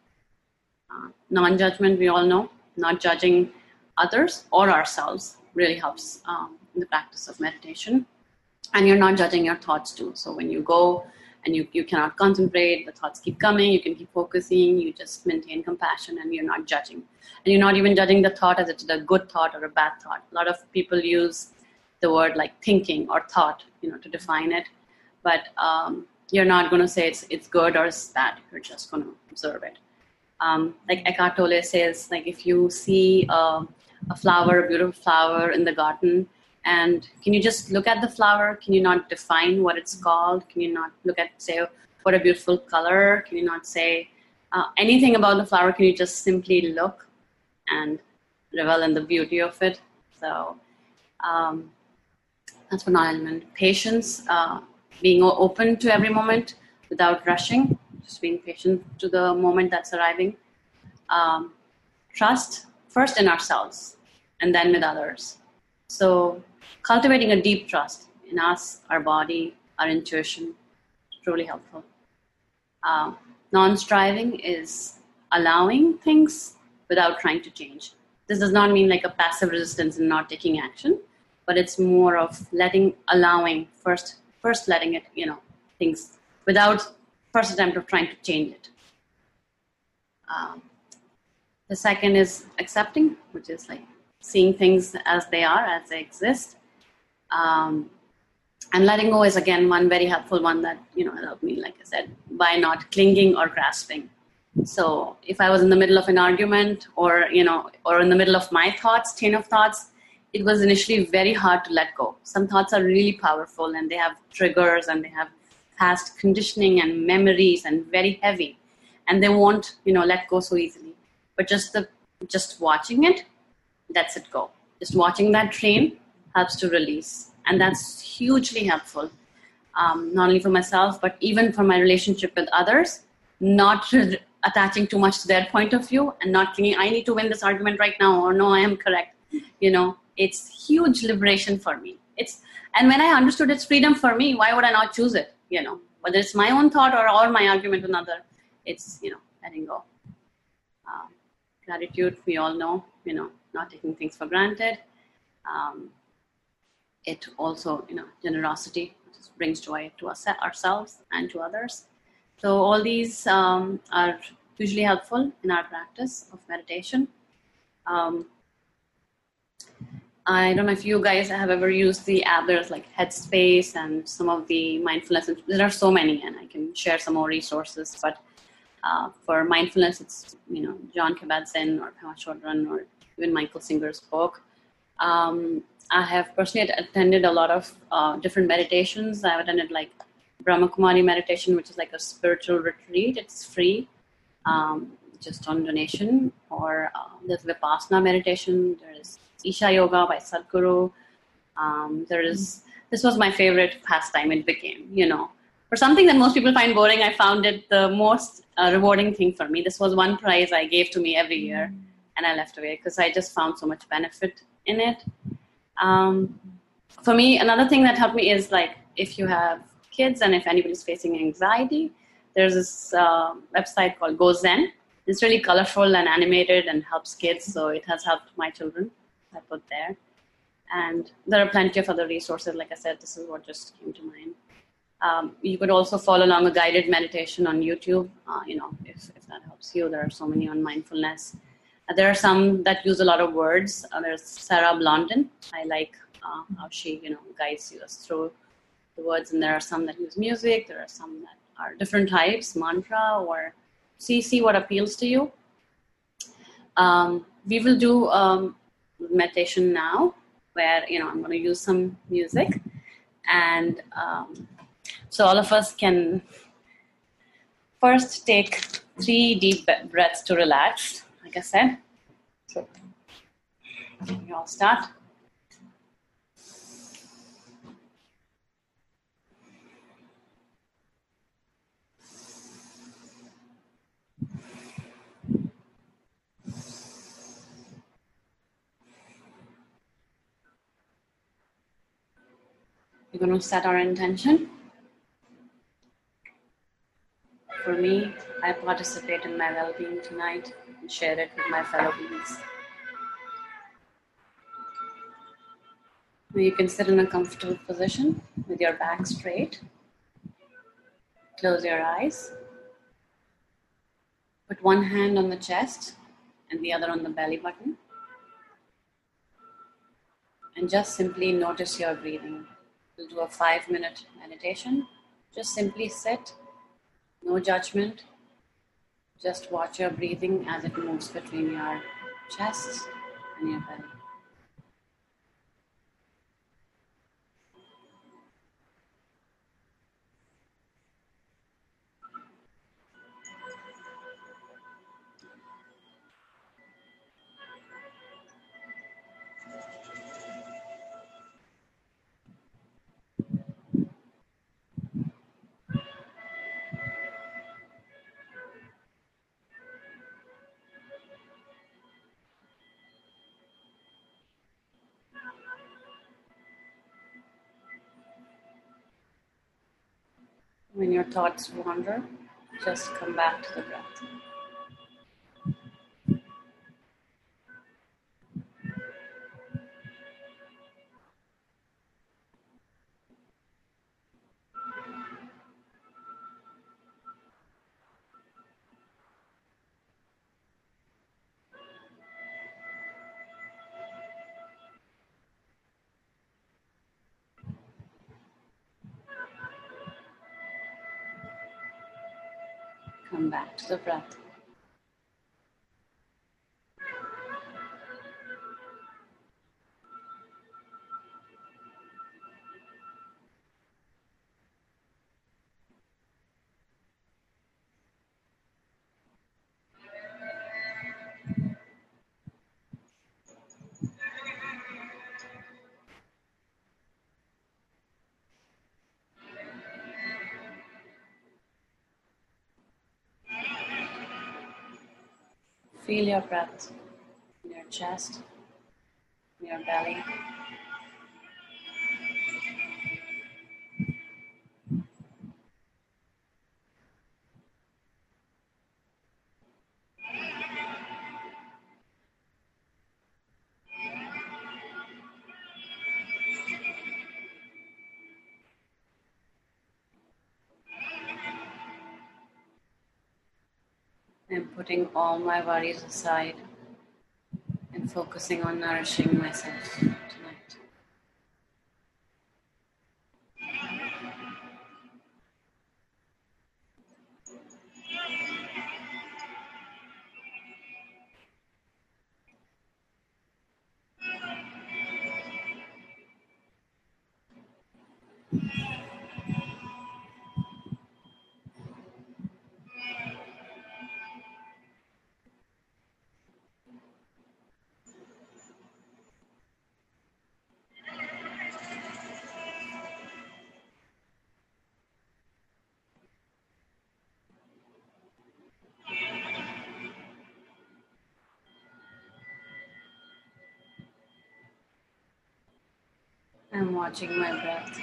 Uh, non-judgment, we all know, not judging others or ourselves really helps um, in the practice of meditation. And you're not judging your thoughts too. So when you go and you, you cannot concentrate, the thoughts keep coming, you can keep focusing, you just maintain compassion and you're not judging. And you're not even judging the thought as it's a good thought or a bad thought. A lot of people use the word like thinking or thought, you know, to define it. But um, you're not going to say it's it's good or it's bad. You're just going to observe it. Um, like Eckhart Tolle says, like if you see uh, a flower, a beautiful flower in the garden, and can you just look at the flower? Can you not define what it's called? Can you not look at, say, what a beautiful color? Can you not say uh, anything about the flower? Can you just simply look and revel in the beauty of it? So um, that's for non-element. Patience, uh, being open to every moment without rushing, just being patient to the moment that's arriving. Um, trust, first in ourselves and then with others. So cultivating a deep trust in us, our body, our intuition, truly helpful. Uh, non-striving is allowing things without trying to change. This does not mean like a passive resistance and not taking action, but it's more of letting, allowing, first, first letting it, you know, things without first attempt of trying to change it. Um, the second is accepting, which is like seeing things as they are, as they exist. Um, and letting go is, again, one very helpful one that, you know, helped me, like I said, by not clinging or grasping. So if I was in the middle of an argument or, you know, or in the middle of my thoughts, chain of thoughts, it was initially very hard to let go. Some thoughts are really powerful and they have triggers and they have past conditioning and memories and very heavy, and they won't, you know, let go so easily. But just the just watching it lets it go. Just watching that train helps to release, and that's hugely helpful, um, not only for myself but even for my relationship with others. Not re- attaching too much to their point of view and not thinking I need to win this argument right now, or no, I am correct. You know, it's huge liberation for me. It's and when I understood it's freedom for me, why would I not choose it? You know, whether it's my own thought or, or my argument with another, it's, you know, letting go. Um, gratitude, we all know, you know, not taking things for granted. Um, it also, you know, generosity, which is, brings joy to us, ourselves and to others. So all these um, are hugely helpful in our practice of meditation. Um, I don't know if you guys have ever used the app. There's like Headspace and some of the mindfulness. There are so many, and I can share some more resources. But uh, for mindfulness, it's, you know, Jon Kabat-Zinn or Pema Chodron or even Michael Singer's book. Um, I have personally attended a lot of uh, different meditations. I've attended like Brahma Kumari meditation, which is like a spiritual retreat. It's free, um, just on donation. Or uh, there's Vipassana meditation. There's Isha Yoga by Sadhguru. Um, there is, this was my favorite pastime. It became, you know, for something that most people find boring, I found it the most uh, rewarding thing for me. This was one prize I gave to me every year, and I left away because I just found so much benefit in it. Um, for me, another thing that helped me is like, if you have kids and if anybody's facing anxiety, there's this uh, website called Go Zen. It's really colorful and animated and helps kids, so it has helped my children. I put there. And there are plenty of other resources. Like I said, this is what just came to mind. Um, you could also follow along a guided meditation on YouTube, uh, you know, if, if that helps you. There are so many on mindfulness. Uh, there are some that use a lot of words. Uh, there's Sarah Blondin. I like uh, how she, you know, guides us through the words. And there are some that use music. There are some that are different types, mantra, or see, see what appeals to you. Um, we will do um, meditation now, where, you know, I'm going to use some music, and um, so all of us can first take three deep breaths to relax, like I said. So we all start. We're going to set our intention. For me, I participate in my well-being tonight and share it with my fellow beings. You can sit in a comfortable position with your back straight. Close your eyes. Put one hand on the chest and the other on the belly button. And just simply notice your breathing. We'll do a five-minute meditation. Just simply sit. No judgment. Just watch your breathing as it moves between your chest and your belly. When your thoughts wander, just come back to the breath. Come back to the breath. Feel your breath in your chest, in your belly. I'm putting all my worries aside and focusing on nourishing myself tonight. I'm watching my breath.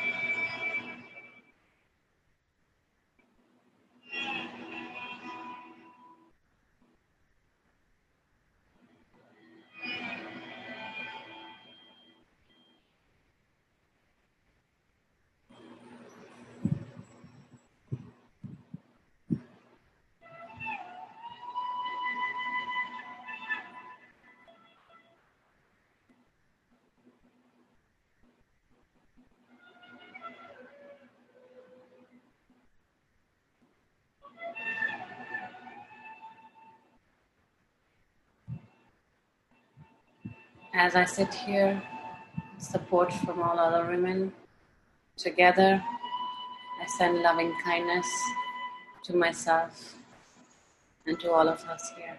As I sit here, support from all other women, together, I send loving kindness to myself and to all of us here.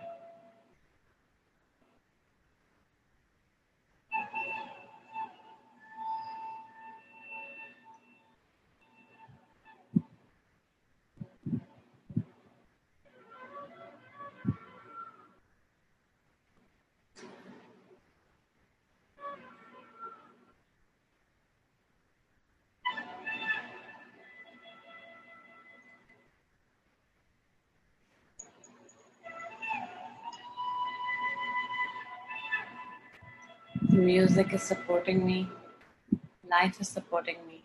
Music is supporting me. Life is supporting me.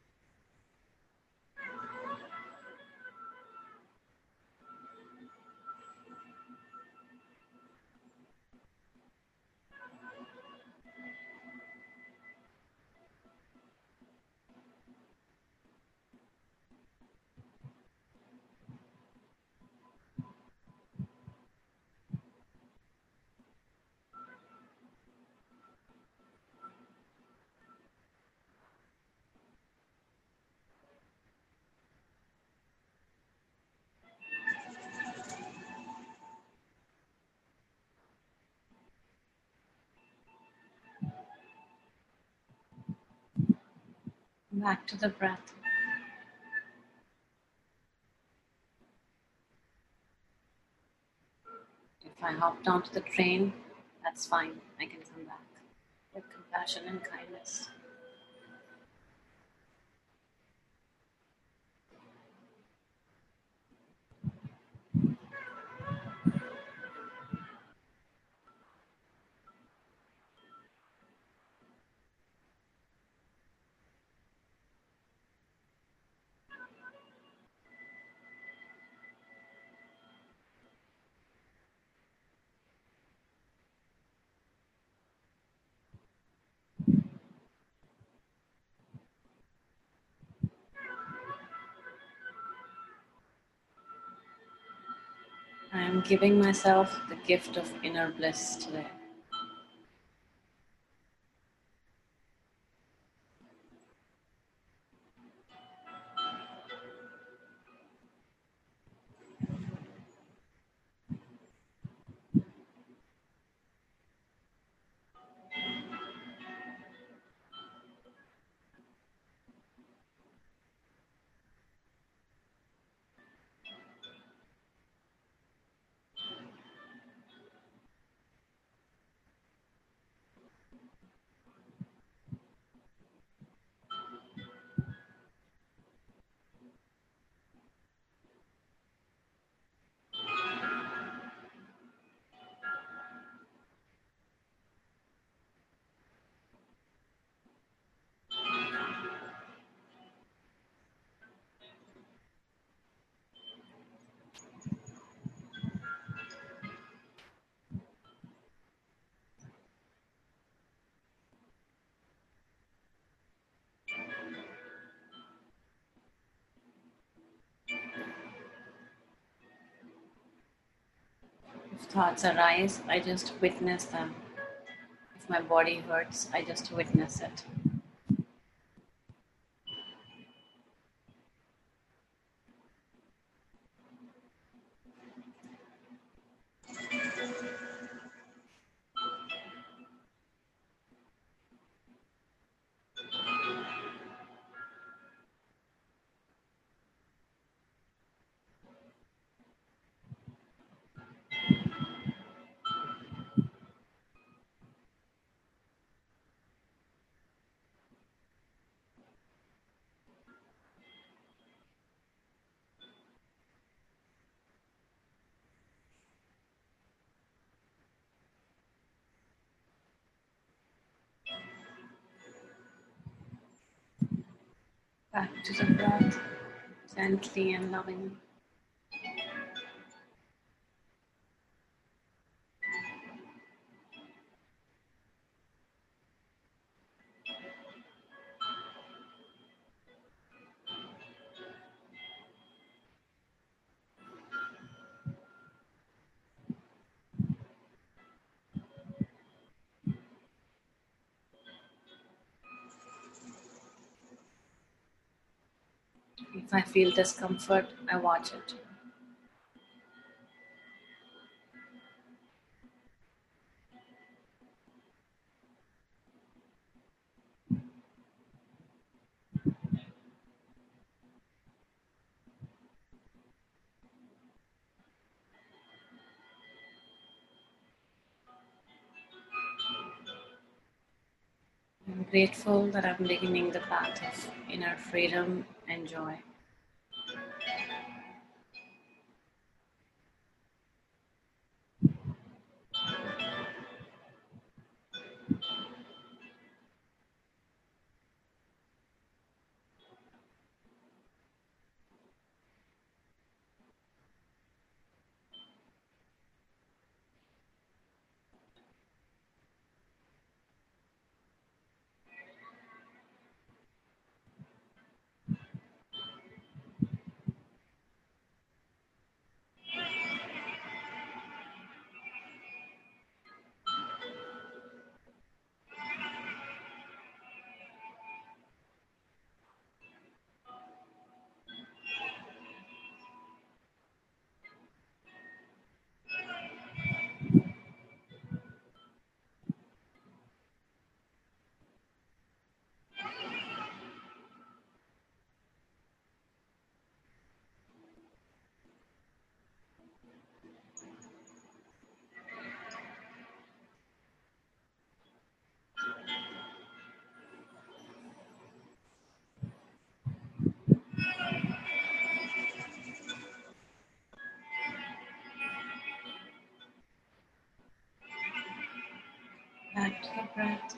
Back to the breath. If I hopped onto the train, that's fine. I can come back with compassion and kindness. I'm giving myself the gift of inner bliss today. If thoughts arise, I just witness them. If my body hurts, I just witness it. Back to the breath, gently and lovingly. If I feel discomfort, I watch it. I'm grateful that I'm beginning the path of inner freedom and joy. Back to the breath.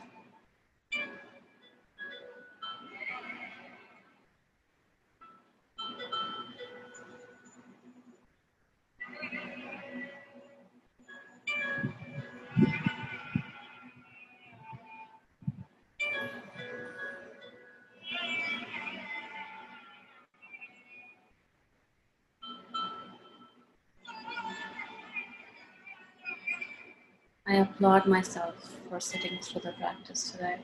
I applaud myself for sitting through the practice today.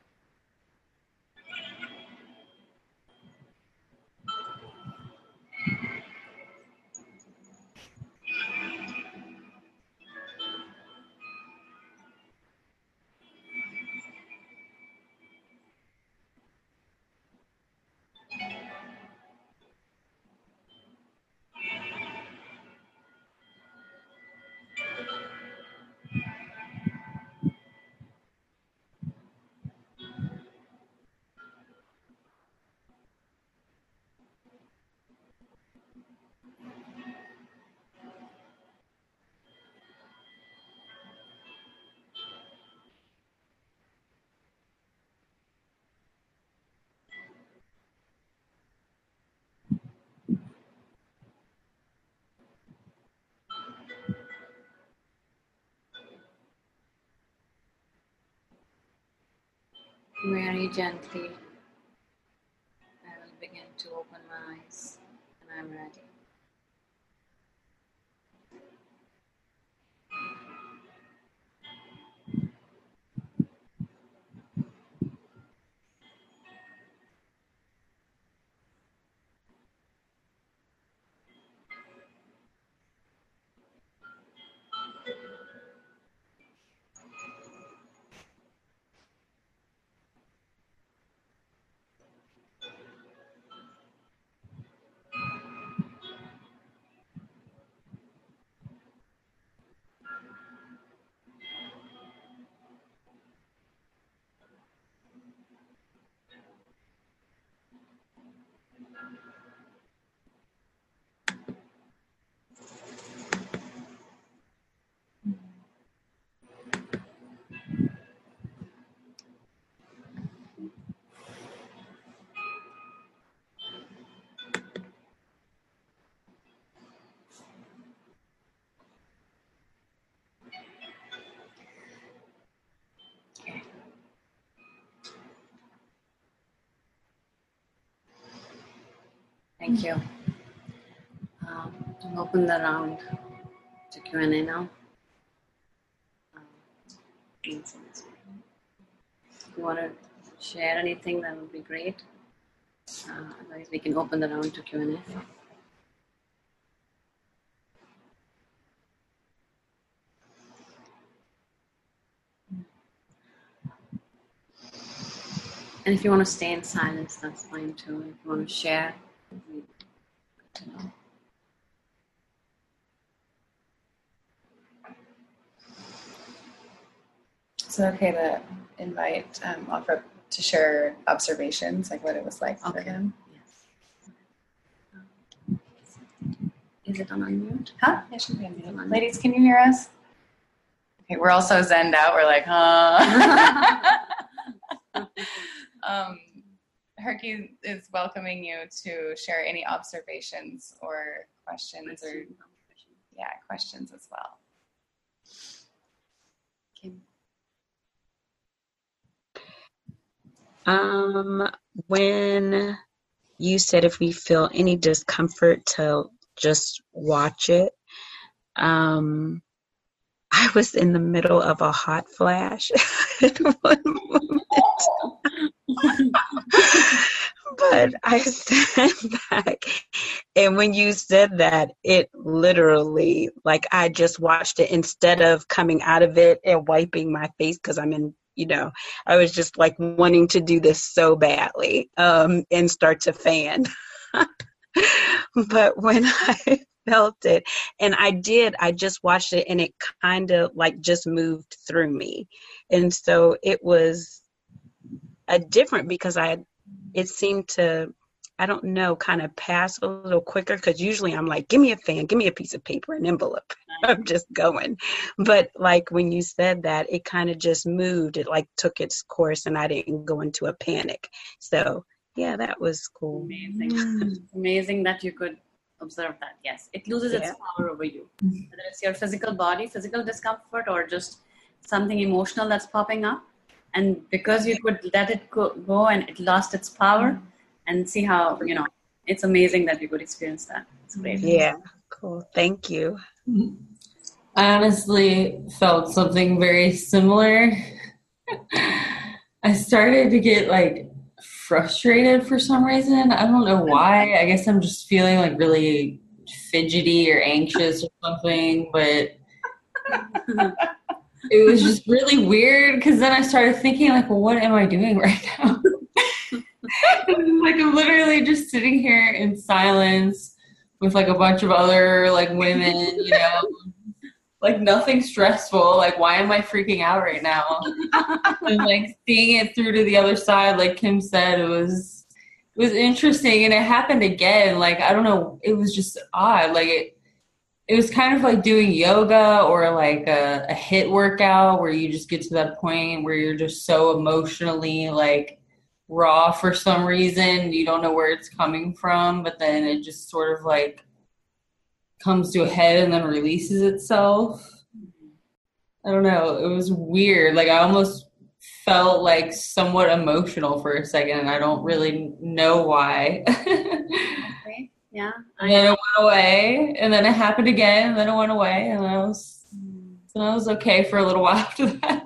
Very gently, I will begin to open my eyes when I'm ready. Thank you. Um, I'll open the round to Q and A now. Um, if you want to share anything, that would be great. Uh, otherwise, we can open the round to Q and A. And if you want to stay in silence, that's fine too. If you want to share, good to know. Is it okay to invite, um, offer to share observations, like what it was like for Okay. them? Yes. Is it on unmute? Huh? Yeah, should be unmuted. Ladies, can you hear us? Okay, we're all so zenned out. We're like, huh? um, Herky is welcoming you to share any observations or questions, or yeah, questions as well. Kim. Um, when you said if we feel any discomfort to just watch it, um, I was in the middle of a hot flash at one moment. But I sat back, and when you said that, it literally, like, I just watched it instead of coming out of it and wiping my face because I'm in, you know, I was just like wanting to do this so badly um, and start to fan. But when I felt it, and I did, I just watched it, and it kind of like just moved through me. And so it was a different, because I, it seemed to, I don't know, kind of pass a little quicker, because usually I'm like, give me a fan, give me a piece of paper, an envelope. I'm just going. But like when you said that, it kind of just moved. It like took its course, and I didn't go into a panic. So yeah, that was cool. Amazing. Amazing that you could observe that. Yes, it loses its Yeah. power over you. Whether it's your physical body, physical discomfort, or just something emotional that's popping up. And because you could let it go, go and it lost its power, and see how, you know, it's amazing that you could experience that. It's great. Yeah, cool. Thank you. Um, I honestly felt something very similar. I started to get like frustrated for some reason. I don't know why. I guess I'm just feeling like really fidgety or anxious or something, but it was just really weird because then I started thinking like, well, what am I doing right now? Like I'm literally just sitting here in silence with like a bunch of other like women, you know, like nothing stressful. Like, why am I freaking out right now? And like seeing it through to the other side, like Kim said, it was it was interesting, and it happened again. Like I don't know, it was just odd. Like it it was kind of like doing yoga or like a, a HIIT workout where you just get to that point where you're just so emotionally like raw for some reason. You don't know where it's coming from, but then it just sort of like comes to a head and then releases itself. I don't know. It was weird. Like I almost felt like somewhat emotional for a second, and I don't really know why. Okay. Yeah. And then it went away, and then it happened again, and then it went away, and I was, and I was okay for a little while after that.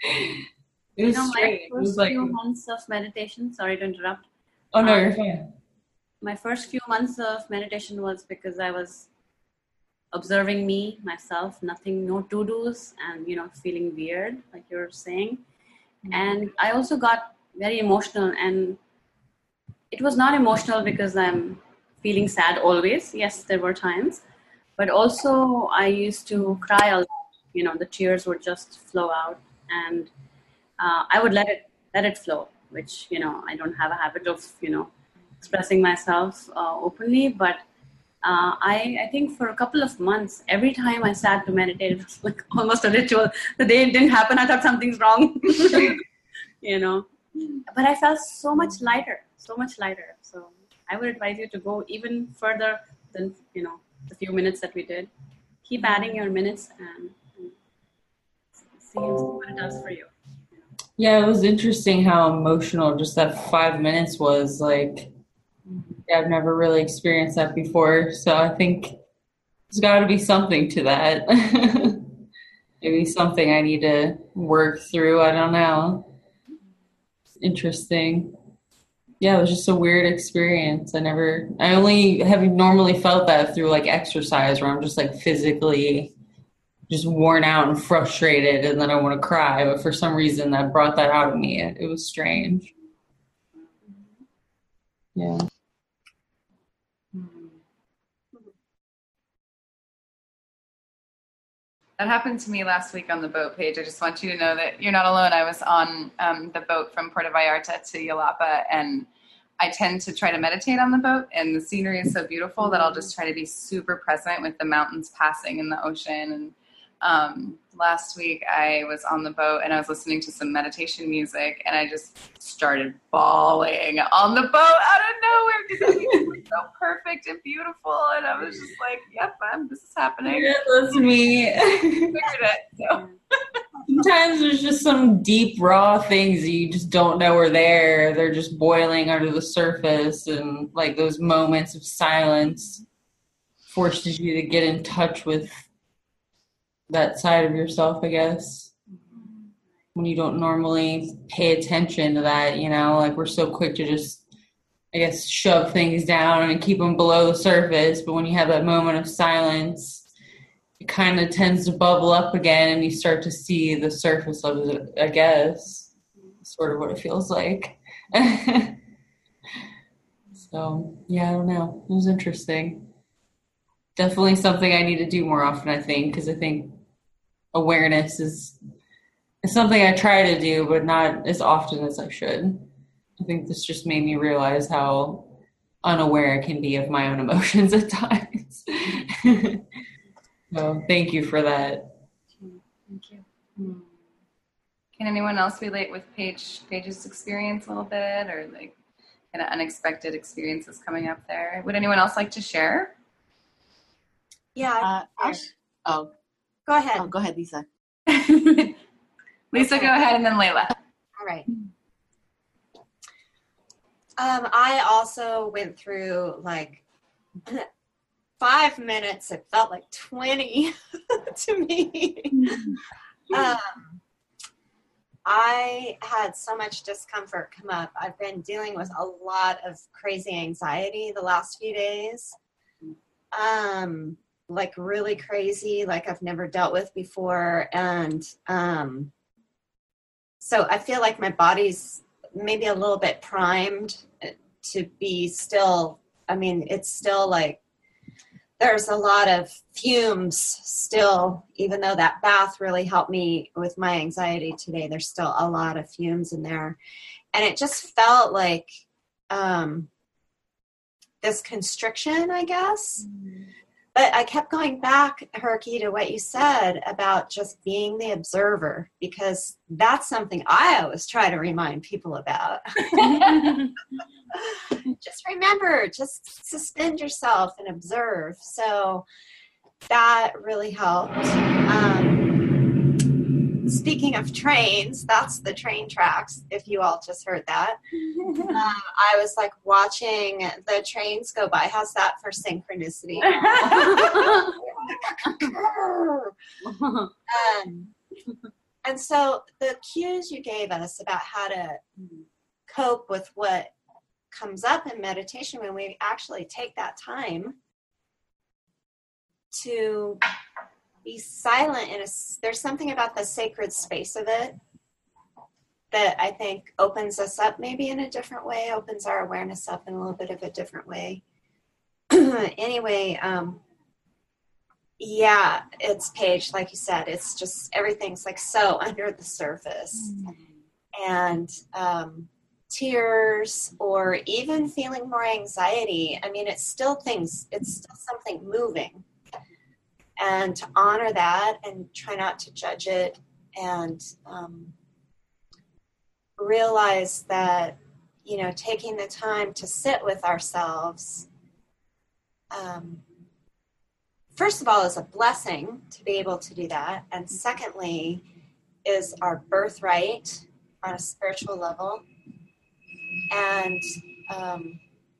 It was you know, strange. my It was first like, few months of meditation, sorry to interrupt. oh no, Um, you're fine. My first few months of meditation was because I was observing me, myself, nothing, no to-dos, and, you know, feeling weird, like you're saying. And I also got very emotional, and it was not emotional because I'm feeling sad always. Yes, there were times, but also I used to cry a lot. You know, the tears would just flow out, and uh, I would let it let it flow, which, you know, I don't have a habit of, you know, expressing myself uh, openly, but uh, I, I think for a couple of months, every time I sat to meditate, it was like almost a ritual. The day it didn't happen, I thought something's wrong, you know, but I felt so much lighter, so much lighter. So I would advise you to go even further than, you know, the few minutes that we did. Keep adding your minutes and, and see what it does for you. Yeah, it was interesting how emotional just that five minutes was. Like, I've never really experienced that before, so I think there's got to be something to that. Maybe something I need to work through. I don't know. Interesting. Yeah, it was just a weird experience. I never, I only have normally felt that through like exercise, where I'm just like physically just worn out and frustrated, and then I want to cry. But for some reason, that brought that out of me. It, it was strange. Yeah. That happened to me last week on the boat page. I just want you to know that you're not alone. I was on um, the boat from Puerto Vallarta to Yelapa, and I tend to try to meditate on the boat, and the scenery is so beautiful that I'll just try to be super present with the mountains passing in the ocean. And um, last week I was on the boat and I was listening to some meditation music, and I just started bawling on the boat out of nowhere because everything was so perfect and beautiful, and I was just like, yep, I'm, this is happening. Yeah, that's me. Figured it. So. Sometimes there's just some deep, raw things that you just don't know are there. They're just boiling under the surface, and like those moments of silence forces you to get in touch with that side of yourself, I guess, when you don't normally pay attention to that, you know, like we're so quick to just, I guess, shove things down and keep them below the surface. But when you have that moment of silence, it kind of tends to bubble up again, and you start to see the surface of it, I guess. Sort of what it feels like. So, yeah, I don't know. It was interesting. Definitely something I need to do more often, I think, because I think awareness is, is something I try to do, but not as often as I should. I think this just made me realize how unaware I can be of my own emotions at times. So thank you for that. Thank you. Can anyone else relate with Paige Paige's experience a little bit, or like kind of unexpected experiences coming up there? Would anyone else like to share? Yeah. Uh, I'll sh- oh, Go ahead. oh, go ahead, Lisa. Lisa, Okay. go ahead, and then Layla. All right. Um, I also went through like five minutes, it felt like twenty to me. um, I had so much discomfort come up. I've been dealing with a lot of crazy anxiety the last few days. Um, like really crazy, like I've never dealt with before. And um, so I feel like my body's maybe a little bit primed to be still, I mean, it's still like, there's a lot of fumes still, even though that bath really helped me with my anxiety today, there's still a lot of fumes in there. And it just felt like um, this constriction, I guess. Mm. But I kept going back, Herky, to what you said about just being the observer, because that's something I always try to remind people about. Just remember, just suspend yourself and observe. So that really helped. Um, speaking of trains, that's the train tracks, if you all just heard that. um, I was like watching the trains go by. How's that for synchronicity? um, and so the cues you gave us about how to cope with what comes up in meditation, when we actually take that time to be silent, in a, there's something about the sacred space of it that I think opens us up maybe in a different way, opens our awareness up in a little bit of a different way. Anyway, um, yeah, it's Paige, like you said, it's just, everything's like so under the surface. Mm. And um, tears, or even feeling more anxiety, I mean, it's still things, it's still something moving. And to honor that and try not to judge it, and um, realize that, you know, taking the time to sit with ourselves, um, first of all, is a blessing to be able to do that. And secondly, is our birthright on a spiritual level. And um,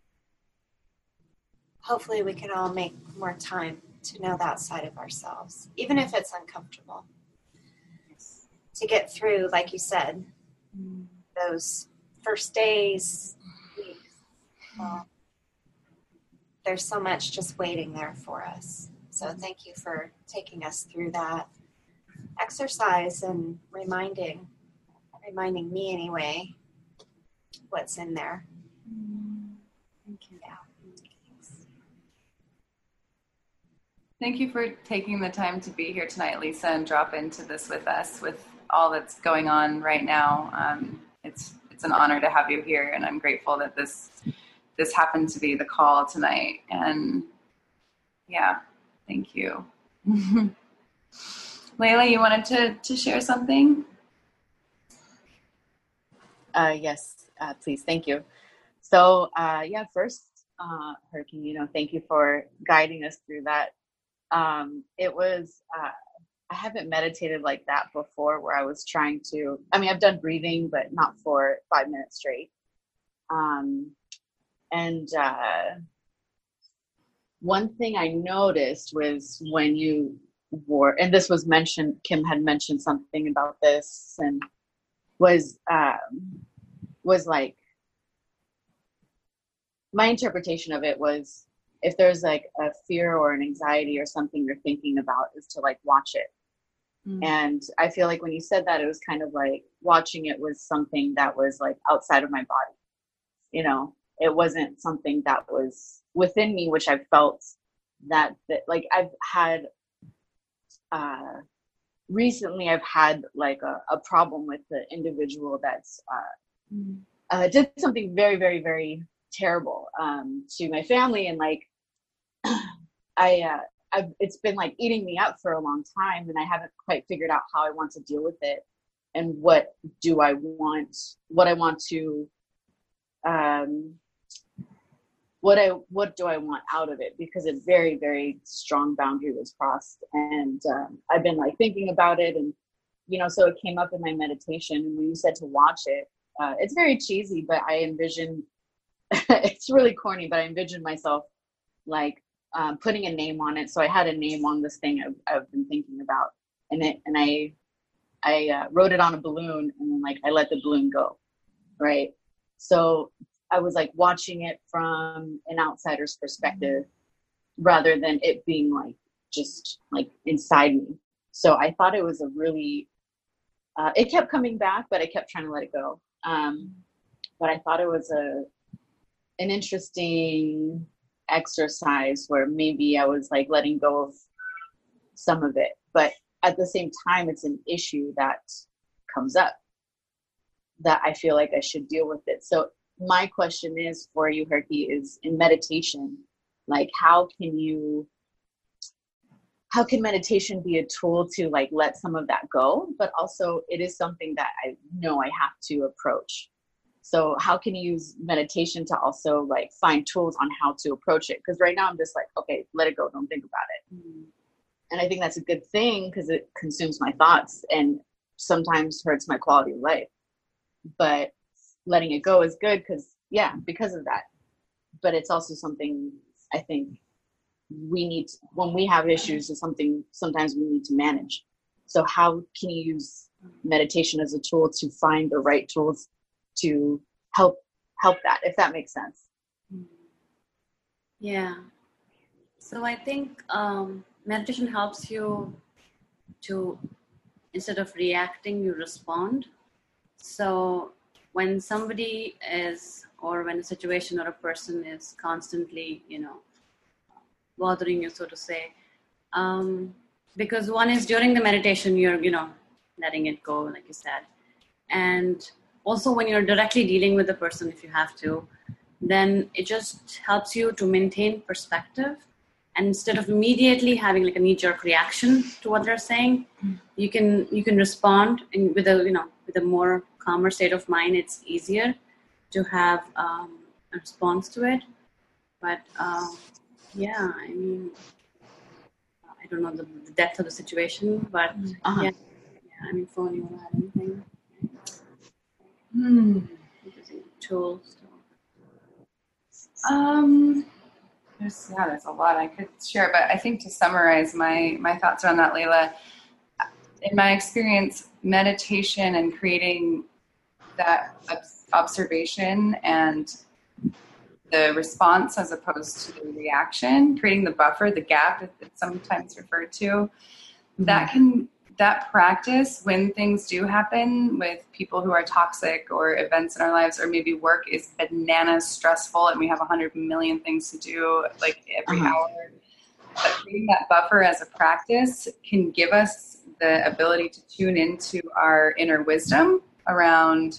hopefully we can all make more time to know that side of ourselves, even if it's uncomfortable. To get through, like you said, those first days, weeks. Well, there's so much just waiting there for us. So thank you for taking us through that exercise and reminding, reminding me anyway, what's in there. Thank you. Yeah. Thank you for taking the time to be here tonight, Lisa, and drop into this with us with all that's going on right now. Um, it's it's an honor to have you here, and I'm grateful that this this happened to be the call tonight. And yeah, thank you. Layla, you wanted to, to share something? Uh, yes, uh, please. Thank you. So uh, yeah, first, uh, Herky, you know, thank you for guiding us through that. Um, it was, uh, I haven't meditated like that before, where I was trying to, I mean, I've done breathing, but not for five minutes straight. Um, and, uh, one thing I noticed was when you wore, and this was mentioned, Kim had mentioned something about this, and was, um, was like, my interpretation of it was, if there's like a fear or an anxiety or something you're thinking about, is to like watch it. Mm. And I feel like when you said that, it was kind of like watching it was something that was like outside of my body. You know, it wasn't something that was within me, which I felt that, that like I've had, uh, recently I've had like a, a problem with the individual that's, uh, mm. uh, did something very, very, very terrible, um, to my family. And like, I, uh, I've, it's been like eating me up for a long time, and I haven't quite figured out how I want to deal with it, and what do I want, what I want to, um, what I, what do I want out of it? Because a very, very strong boundary was crossed, and um, I've been like thinking about it, and you know, so it came up in my meditation, and when you said to watch it, uh, it's very cheesy, but I envision, it's really corny, but I envision myself like um, putting a name on it. So I had a name on this thing I've, I've been thinking about, and it, and I, I uh, wrote it on a balloon, and then like I let the balloon go, right? So I was like watching it from an outsider's perspective, rather than it being like just like inside me. So I thought it was a really, uh, it kept coming back, but I kept trying to let it go. Um, but I thought it was a an interesting exercise where maybe I was like letting go of some of it, but at the same time, it's an issue that comes up that I feel like I should deal with it. So my question is for you, Herky, is in meditation, like how can you, how can meditation be a tool to like let some of that go, but also it is something that I know I have to approach. So how can you use meditation to also like find tools on how to approach it? Because right now I'm just like, okay, let it go. Don't think about it. Mm-hmm. And I think that's a good thing because it consumes my thoughts and sometimes hurts my quality of life. But letting it go is good because, yeah, because of that. But it's also something I think we need, to, when we have issues, is something sometimes we need to manage. So how can you use meditation as a tool to find the right tools to help help that, if that makes sense? Yeah. So I think um, meditation helps you to, instead of reacting, you respond. So when somebody is, or when a situation or a person is constantly, you know, bothering you, so to say, um, because one is during the meditation, you're, you know, letting it go, like you said. And also when you're directly dealing with the person, if you have to, then it just helps you to maintain perspective. And instead of immediately having like a knee-jerk reaction to what they're saying, you can you can respond and with a you know with a more calmer state of mind. It's easier to have um, a response to it. But um, yeah, I mean, I don't know the, the depth of the situation, but uh-huh. yeah, yeah, I mean, phone, you want to add anything? Hmm. Tools. Um. There's, yeah, there's a lot I could share, but I think to summarize my, my thoughts around that, Layla, in my experience, meditation and creating that observation and the response as opposed to the reaction, creating the buffer, the gap that it's sometimes referred to, mm-hmm. that can, that practice when things do happen with people who are toxic or events in our lives, or maybe work is bananas stressful and we have a hundred million things to do like every uh-huh. hour. But creating that buffer as a practice can give us the ability to tune into our inner wisdom around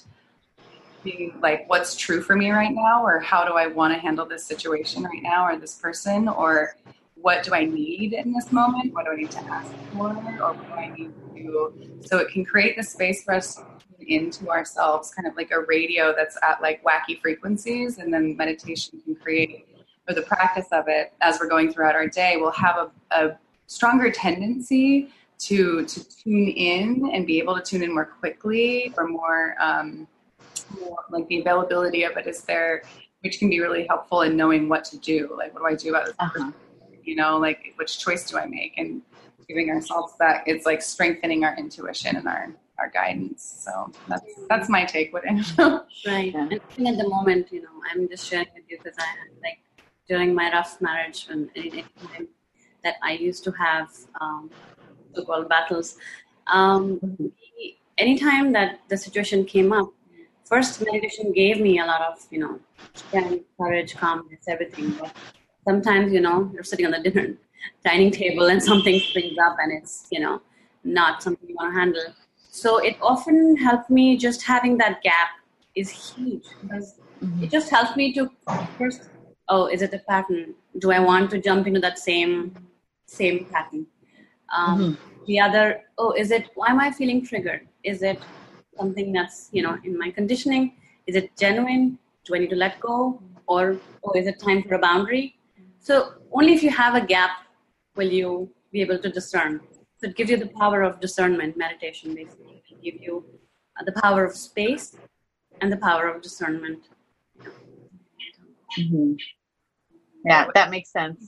being like, what's true for me right now? Or how do I want to handle this situation right now or this person? Or what do I need in this moment? What do I need to ask for? Or what do I need to do? So it can create the space for us to tune into ourselves, kind of like a radio that's at like wacky frequencies. And then meditation can create, or the practice of it as we're going throughout our day, we'll have a, a stronger tendency to to tune in and be able to tune in more quickly or more, um, more like the availability of it is there, which can be really helpful in knowing what to do. Like, what do I do about this uh-huh. You know, like which choice do I make? And giving ourselves that, it's like strengthening our intuition and our, our guidance. So that's that's my take with it. Right. Yeah. And I think at the moment, you know, I'm just sharing with you because I had like during my rough marriage when anytime that I used to have um, so-called battles, um, mm-hmm. anytime that the situation came up, first meditation gave me a lot of, you know, strength, courage, calmness, everything. But sometimes, you know, you're sitting on the dinner dining table and something springs up and it's, you know, not something you want to handle. So it often helped me, just having that gap is huge because mm-hmm. it just helps me to first, oh, is it a pattern? Do I want to jump into that same same pattern? Um, mm-hmm. The other, oh, is it, why am I feeling triggered? Is it something that's, you know, in my conditioning? Is it genuine? Do I need to let go? Or, oh, is it time for a boundary? So only if you have a gap will you be able to discern. So it gives you the power of discernment, meditation basically. It gives you uh, the power of space and the power of discernment. Mm-hmm. Yeah, that makes sense.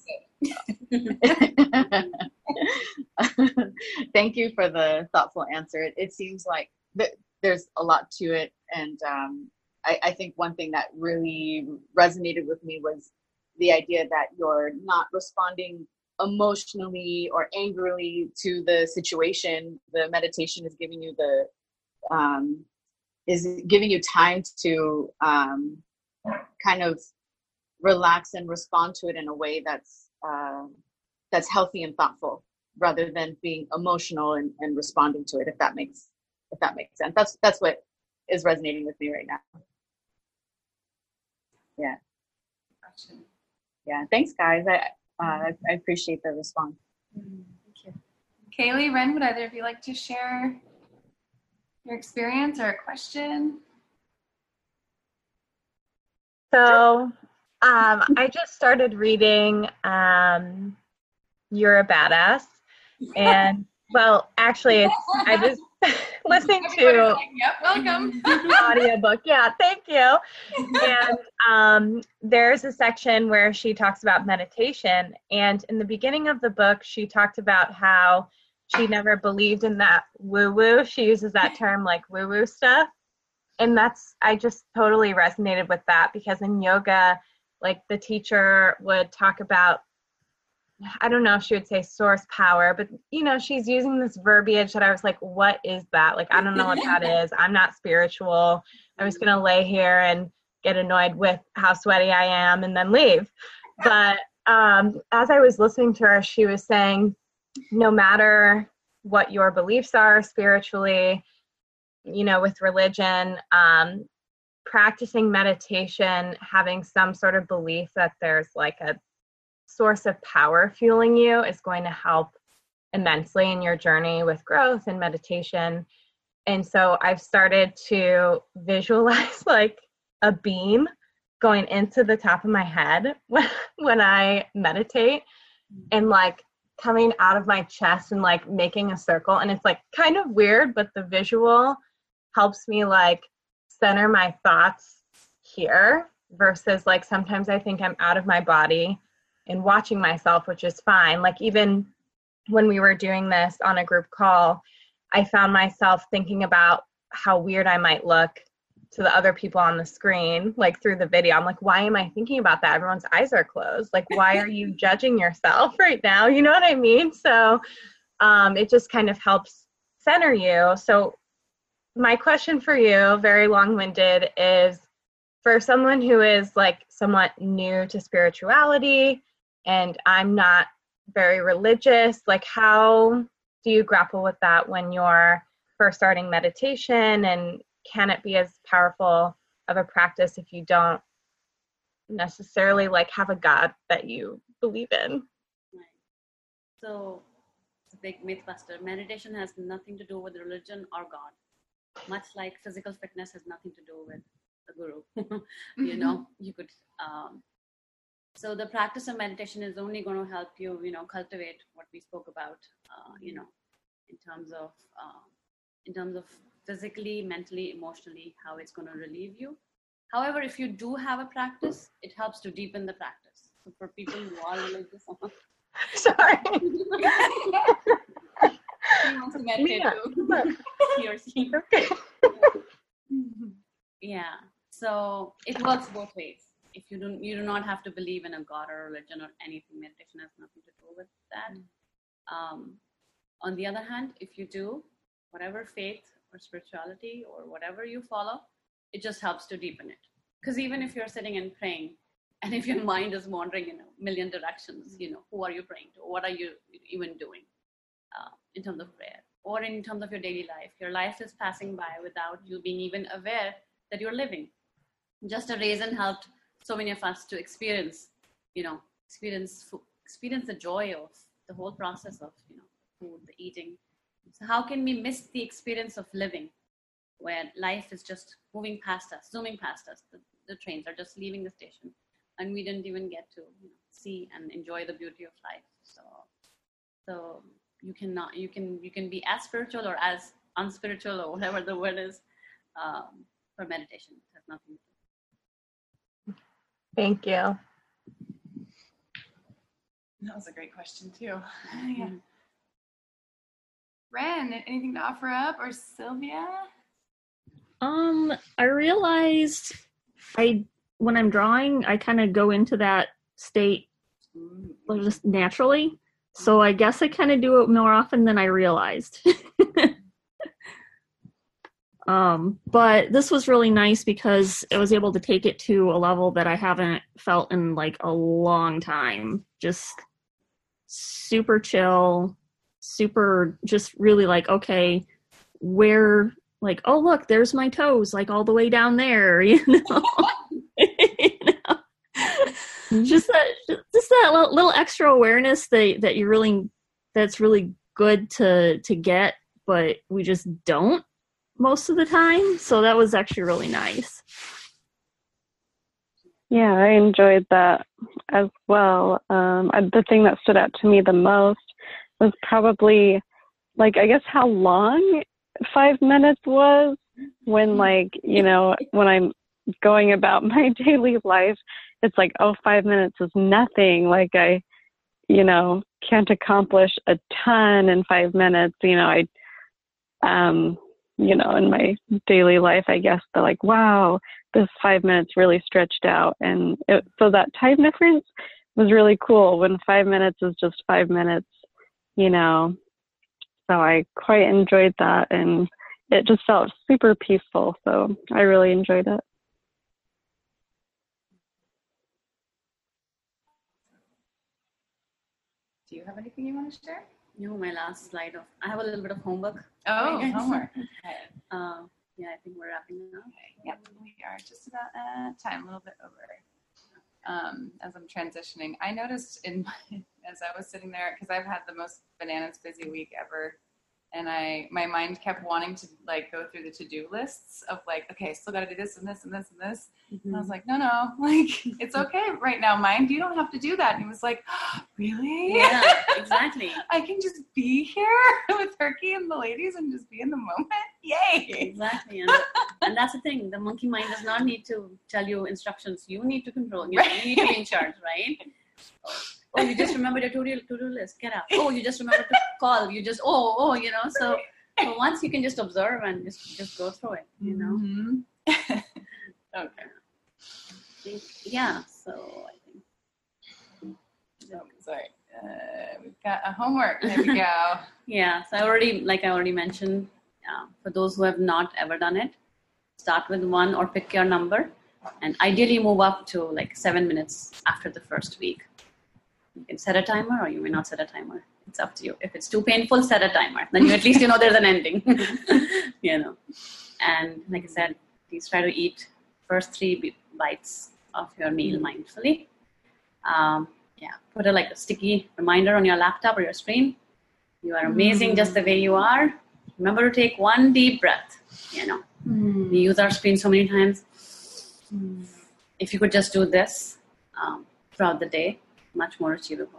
Thank you for the thoughtful answer. It, it seems like th- there's a lot to it. And um, I, I think one thing that really resonated with me was the idea that you're not responding emotionally or angrily to the situation. The meditation is giving you the, um, is giving you time to um, kind of relax and respond to it in a way that's uh, that's healthy and thoughtful, rather than being emotional and, and responding to it. If that makes if that makes sense, that's that's what is resonating with me right now. Yeah. Yeah. Thanks, guys. I uh, I appreciate the response. Thank you. Kaylee, Ren, would either of you like to share your experience or a question? So um, I just started reading um, You're a Badass. And, well, actually, it's, I just listening to like, yep, welcome. audiobook. Yeah, thank you. And um, there's a section where she talks about meditation. And in the beginning of the book, she talked about how she never believed in that woo-woo. She uses that term like woo-woo stuff. And that's, I just totally resonated with that, because in yoga, like the teacher would talk about, I don't know if she would say source power, but you know, she's using this verbiage that I was like, what is that? Like, I don't know what that is. I'm not spiritual. I'm just going to lay here and get annoyed with how sweaty I am and then leave. But um, as I was listening to her, she was saying, no matter what your beliefs are spiritually, you know, with religion, um, practicing meditation, having some sort of belief that there's like a source of power fueling you is going to help immensely in your journey with growth and meditation. And so I've started to visualize like a beam going into the top of my head when, when I meditate, and like coming out of my chest and like making a circle. And it's like kind of weird, but the visual helps me like center my thoughts here, versus like sometimes I think I'm out of my body and watching myself, which is fine. Like even when we were doing this on a group call, I found myself thinking about how weird I might look to the other people on the screen, like through the video. I'm like, why am I thinking about that? Everyone's eyes are closed. Like, why are you judging yourself right now? You know what I mean? So um, it just kind of helps center you. So my question for you, very long-winded, is for someone who is like somewhat new to spirituality, and I'm not very religious, like how do you grapple with that when you're first starting meditation, and can it be as powerful of a practice if you don't necessarily like have a God that you believe in? Right. So it's a big myth buster. Meditation has nothing to do with religion or God, much like physical fitness has nothing to do with the guru. You know, you could um, so the practice of meditation is only going to help you, you know, cultivate what we spoke about, uh, you know, in terms of, uh, in terms of physically, mentally, emotionally, how it's going to relieve you. However, if you do have a practice, it helps to deepen the practice. So for people who are religious, sorry, he wants to meditate too. He or she. Yeah. So it works both ways. If you don't, you do not have to believe in a God or a religion or anything. Meditation has nothing to do with that. Um, on the other hand, if you do, whatever faith or spirituality or whatever you follow, it just helps to deepen it. Because even if you're sitting and praying, and if your mind is wandering in a million directions, you know, who are you praying to? What are you even doing uh, in terms of prayer? Or in terms of your daily life, your life is passing by without you being even aware that you're living. Just a raisin helped so many of us to experience, you know, experience experience the joy of the whole process of, you know, food, the eating. So how can we miss the experience of living, where life is just moving past us, zooming past us? The, the trains are just leaving the station, and we didn't even get to, you know, see and enjoy the beauty of life. So, so you cannot, you can, you can be as spiritual or as unspiritual or whatever the word is um, for meditation. It has nothing to do. Thank you. That was a great question too. Yeah. Ren, anything to offer up, or Sylvia? Um, I realized I when I'm drawing, I kind of go into that state just naturally. So I guess I kind of do it more often than I realized. um, but this was really nice because I was able to take it to a level that I haven't felt in like a long time. Just super chill, super just really like, okay, where, like, oh, look, there's my toes, like all the way down there, you know? you know? Just that, just that little, little extra awareness that, that you really, that's really good to, to get, but we just don't most of the time. So that was actually really nice. Yeah, I enjoyed that as well. Um, I, the thing that stood out to me the most was probably, like, I guess how long five minutes was when, like, you know, when I'm going about my daily life, it's like, oh, five minutes is nothing. Like, I, you know, can't accomplish a ton in five minutes. You know, I, um, you know, in my daily life, I guess they're like, wow, this five minutes really stretched out. And it, so that time difference was really cool when five minutes is just five minutes, you know. So I quite enjoyed that, and it just felt super peaceful. So I really enjoyed it. Do you have anything you want to share? No, my last slide of, I have a little bit of homework. Oh, homework. Okay. Uh, yeah, I think we're wrapping up. Okay. Yep, we are just about at time, a little bit over. Um, as I'm transitioning, I noticed in my, as I was sitting there, because I've had the most bananas busy week ever, and I my mind kept wanting to like go through the to-do lists of like, okay, still got to do this and this and this and this. Mm-hmm. And I was like, no, no, like it's okay right now, mind. You don't have to do that. And he was like, oh, really? Yeah, exactly. I can just be here with Turkey and the ladies and just be in the moment. Yay! Exactly, and, and that's the thing. The monkey mind does not need to tell you instructions. You need to control. You, right. you need to be in charge, right? Oh, you just remember your to-do, to-do list. Get up. Oh, you just remember to call. You just, oh, oh, you know. So, so once you can just observe and just, just go through it, you know. Mm-hmm. Okay. I think, yeah, so I think. Oh, sorry. Uh, we've got a homework. There we go. Yeah, so I already, like I already mentioned, uh, for those who have not ever done it, start with one or pick your number, and ideally move up to like seven minutes after the first week. You can set a timer, or you may not set a timer. It's up to you. If it's too painful, set a timer. Then you at least you know there's an ending. you know. And like I said, please try to eat first three bites of your meal mindfully. Um, yeah, put a like a sticky reminder on your laptop or your screen. You are amazing mm. just the way you are. Remember to take one deep breath. You know, mm. we use our screen so many times. Mm. If you could just do this um, throughout the day, much more achievable.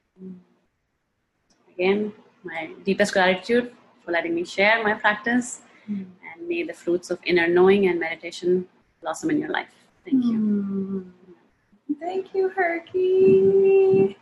Again, my deepest gratitude for letting me share my practice, mm. and may the fruits of inner knowing and meditation blossom in your life. Thank you. Mm. Thank you, Herky.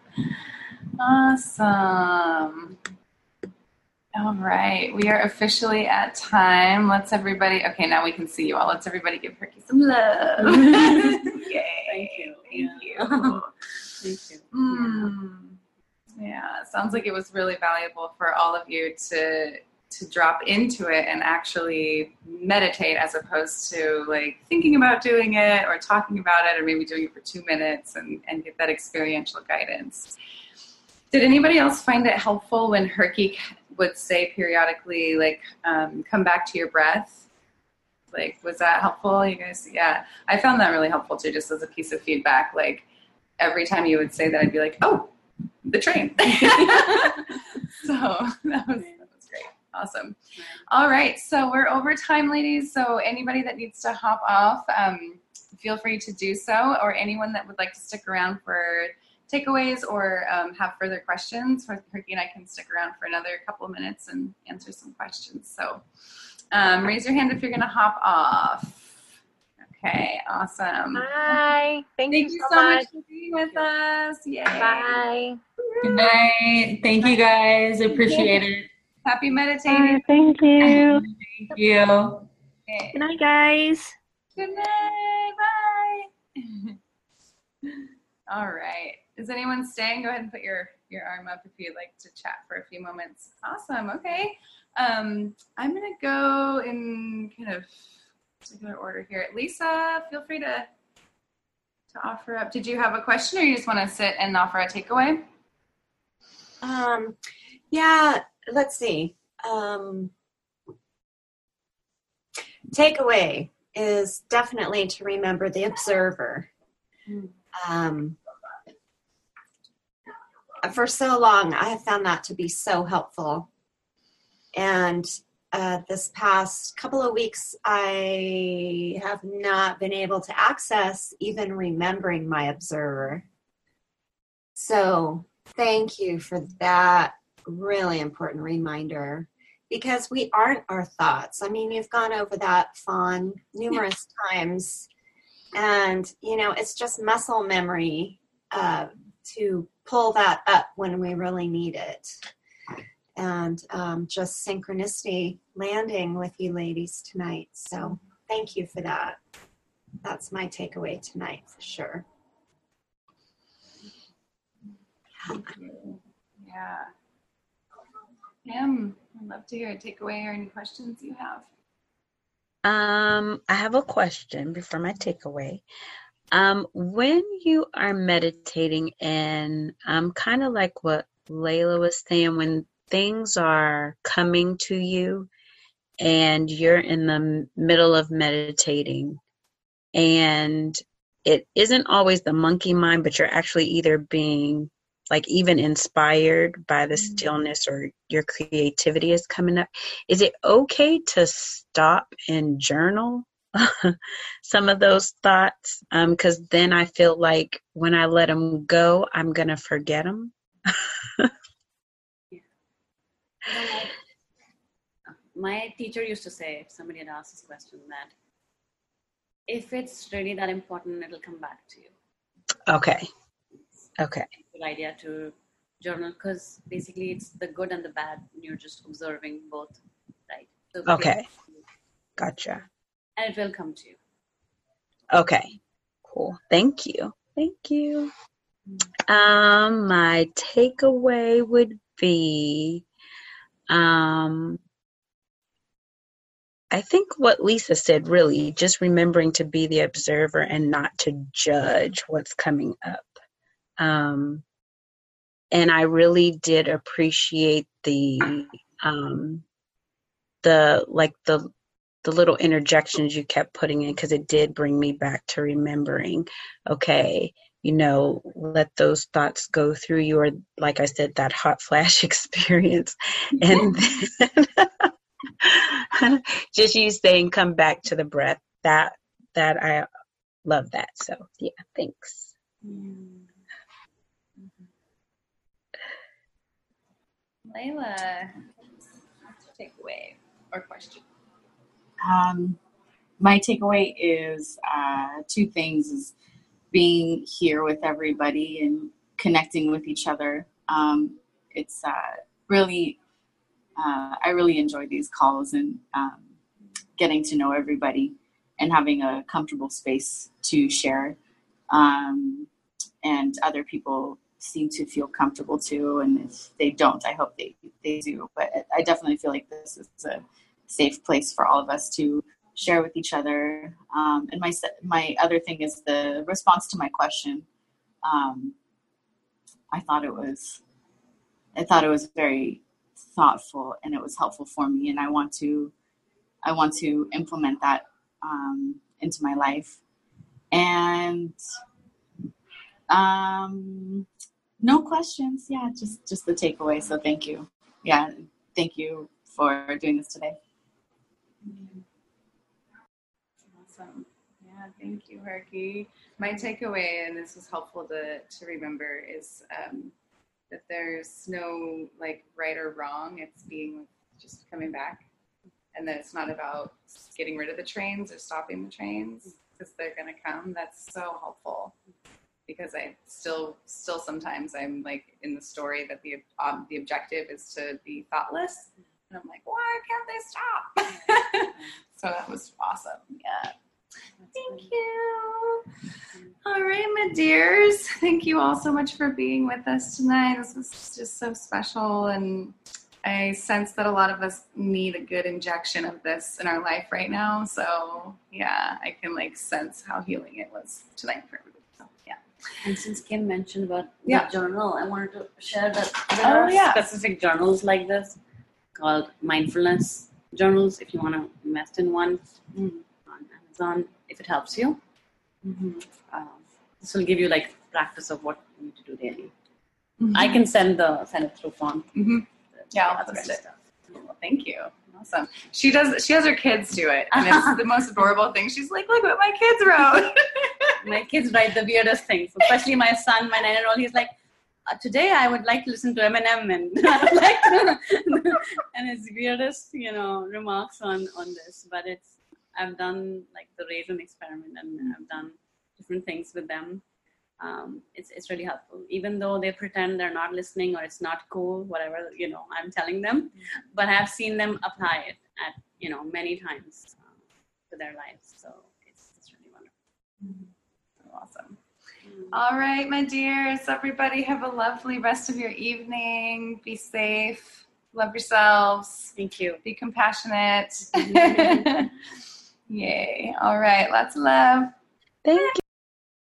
Awesome. All right, we are officially at time. Let's everybody, okay, now we can see you all. Let's everybody give Herky some love. Yay. Thank you. Thank yeah. you. Thank you. Mm. Yeah, it sounds like it was really valuable for all of you to to drop into it and actually meditate, as opposed to like thinking about doing it or talking about it, or maybe doing it for two minutes and, and get that experiential guidance. Did anybody else find it helpful when Herky would say periodically, like, um, come back to your breath? Like, was that helpful, you guys? Yeah, I found that really helpful too, just as a piece of feedback. Like, every time you would say that, I'd be like, oh, the train. So that was, that was great. Awesome. All right. So we're over time, ladies. So anybody that needs to hop off, um, feel free to do so, or anyone that would like to stick around for takeaways or um, have further questions, Herky and I can stick around for another couple of minutes and answer some questions. So um, raise your hand if you're going to hop off. Okay, awesome. Hi. Thank, Thank you, you so so much. much for being with us. Yay. Bye. Good night. Thank you guys. Appreciate it. Happy All meditating. right, thank you. Thank you. Okay. Good night, guys. Good night. Bye. All right. Is anyone staying? Go ahead and put your, your arm up if you'd like to chat for a few moments. Awesome. Okay. Um, I'm going to go in kind of particular order here. Lisa, feel free to, to offer up. Did you have a question or you just want to sit and offer a takeaway? Um, yeah, let's see. Um, takeaway is definitely to remember the observer. Um, for so long, I have found that to be so helpful. And uh, this past couple of weeks, I have not been able to access even remembering my observer. So thank you for that really important reminder, because we aren't our thoughts. I mean, you've gone over that, Fawn, numerous times. And, you know, it's just muscle memory uh, to pull that up when we really need it. And um, just synchronicity landing with you ladies tonight. So thank you for that. That's my takeaway tonight for sure. Yeah. Pam, I'd love to hear a takeaway or any questions you have. Um, I have a question before my takeaway. Um, when you are meditating and um, kind of like what Layla was saying, when things are coming to you and you're in the middle of meditating and it isn't always the monkey mind, but you're actually either being like even inspired by the stillness or your creativity is coming up. Is it okay to stop and journal some of those thoughts? Um, 'cause then I feel like when I let them go, I'm going to forget them. My teacher used to say, if somebody had asked this question, that if it's really that important, it'll come back to you. Okay. Okay. Good idea to journal, because basically it's the good and the bad, and you're just observing both, right? So Okay. Gotcha. And it will come to you. Okay. Cool. Thank you. Thank you. Um, my takeaway would be, um, I think what Lisa said, really, just remembering to be the observer and not to judge what's coming up. Um, and I really did appreciate the, um, the, like the, the little interjections you kept putting in, because it did bring me back to remembering, okay, you know, let those thoughts go through you, or like I said, that hot flash experience. And then just you saying, come back to the breath. That, that I love that. So yeah, thanks. Mm-hmm. Layla, takeaway or question? Um, my takeaway is uh, two things: is being here with everybody and connecting with each other. Um, it's uh, really, uh, I really enjoy these calls and um, getting to know everybody and having a comfortable space to share. Um, and other people seem to feel comfortable too. And if they don't, I hope they, they do. But I definitely feel like this is a safe place for all of us to share with each other. Um, and my my other thing is the response to my question. Um, I thought it was, I thought it was very thoughtful and it was helpful for me. And I want to, I want to implement that um, into my life. And um, no questions. Yeah, just just the takeaway. So thank you. Yeah, thank you for doing this today. Awesome. Yeah, thank you, Harky. My takeaway, and this was helpful to, to remember, is um, that there's no like right or wrong. It's being just coming back, and that it's not about getting rid of the trains or stopping the trains, because they're going to come. That's so helpful. because I still, still sometimes I'm like in the story that the um, the objective is to be thoughtless, and I'm like, why can't they stop? So that was awesome. Yeah. Thank you. All right, my dears. Thank you all so much for being with us tonight. This was just so special, and I sense that a lot of us need a good injection of this in our life right now. So yeah, I can like sense how healing it was tonight for everybody. So yeah. And since Kim mentioned about Yeah. the journal, I wanted to share that there Oh, are yeah. specific journals like this called mindfulness journals. If you want to invest in one on Amazon, if it helps you, Mm-hmm. um, this will give you like practice of what you need to do daily. I can send the send it through phone. Mm-hmm. Yeah, I'll That's post great it. stuff. Well, thank you. Awesome. She does. She has her kids do it, and it's the most adorable thing. She's like, "Look what my kids wrote." My kids write the weirdest things, especially my son, my nine-year-old. He's like, uh, today I would like to listen to Eminem, and I would like to, and his weirdest, you know, remarks on on this. But it's I've done like the raisin experiment, and I've done different things with them. Um, it's it's really helpful, even though they pretend they're not listening or it's not cool, whatever, you know, I'm telling them, but I've seen them apply it at, you know, many times um, to their lives. So it's, it's really wonderful. Awesome. All right, my dears, everybody have a lovely rest of your evening. Be safe. Love yourselves. Thank you. Be compassionate. Yay. All right. Lots of love. Thank you.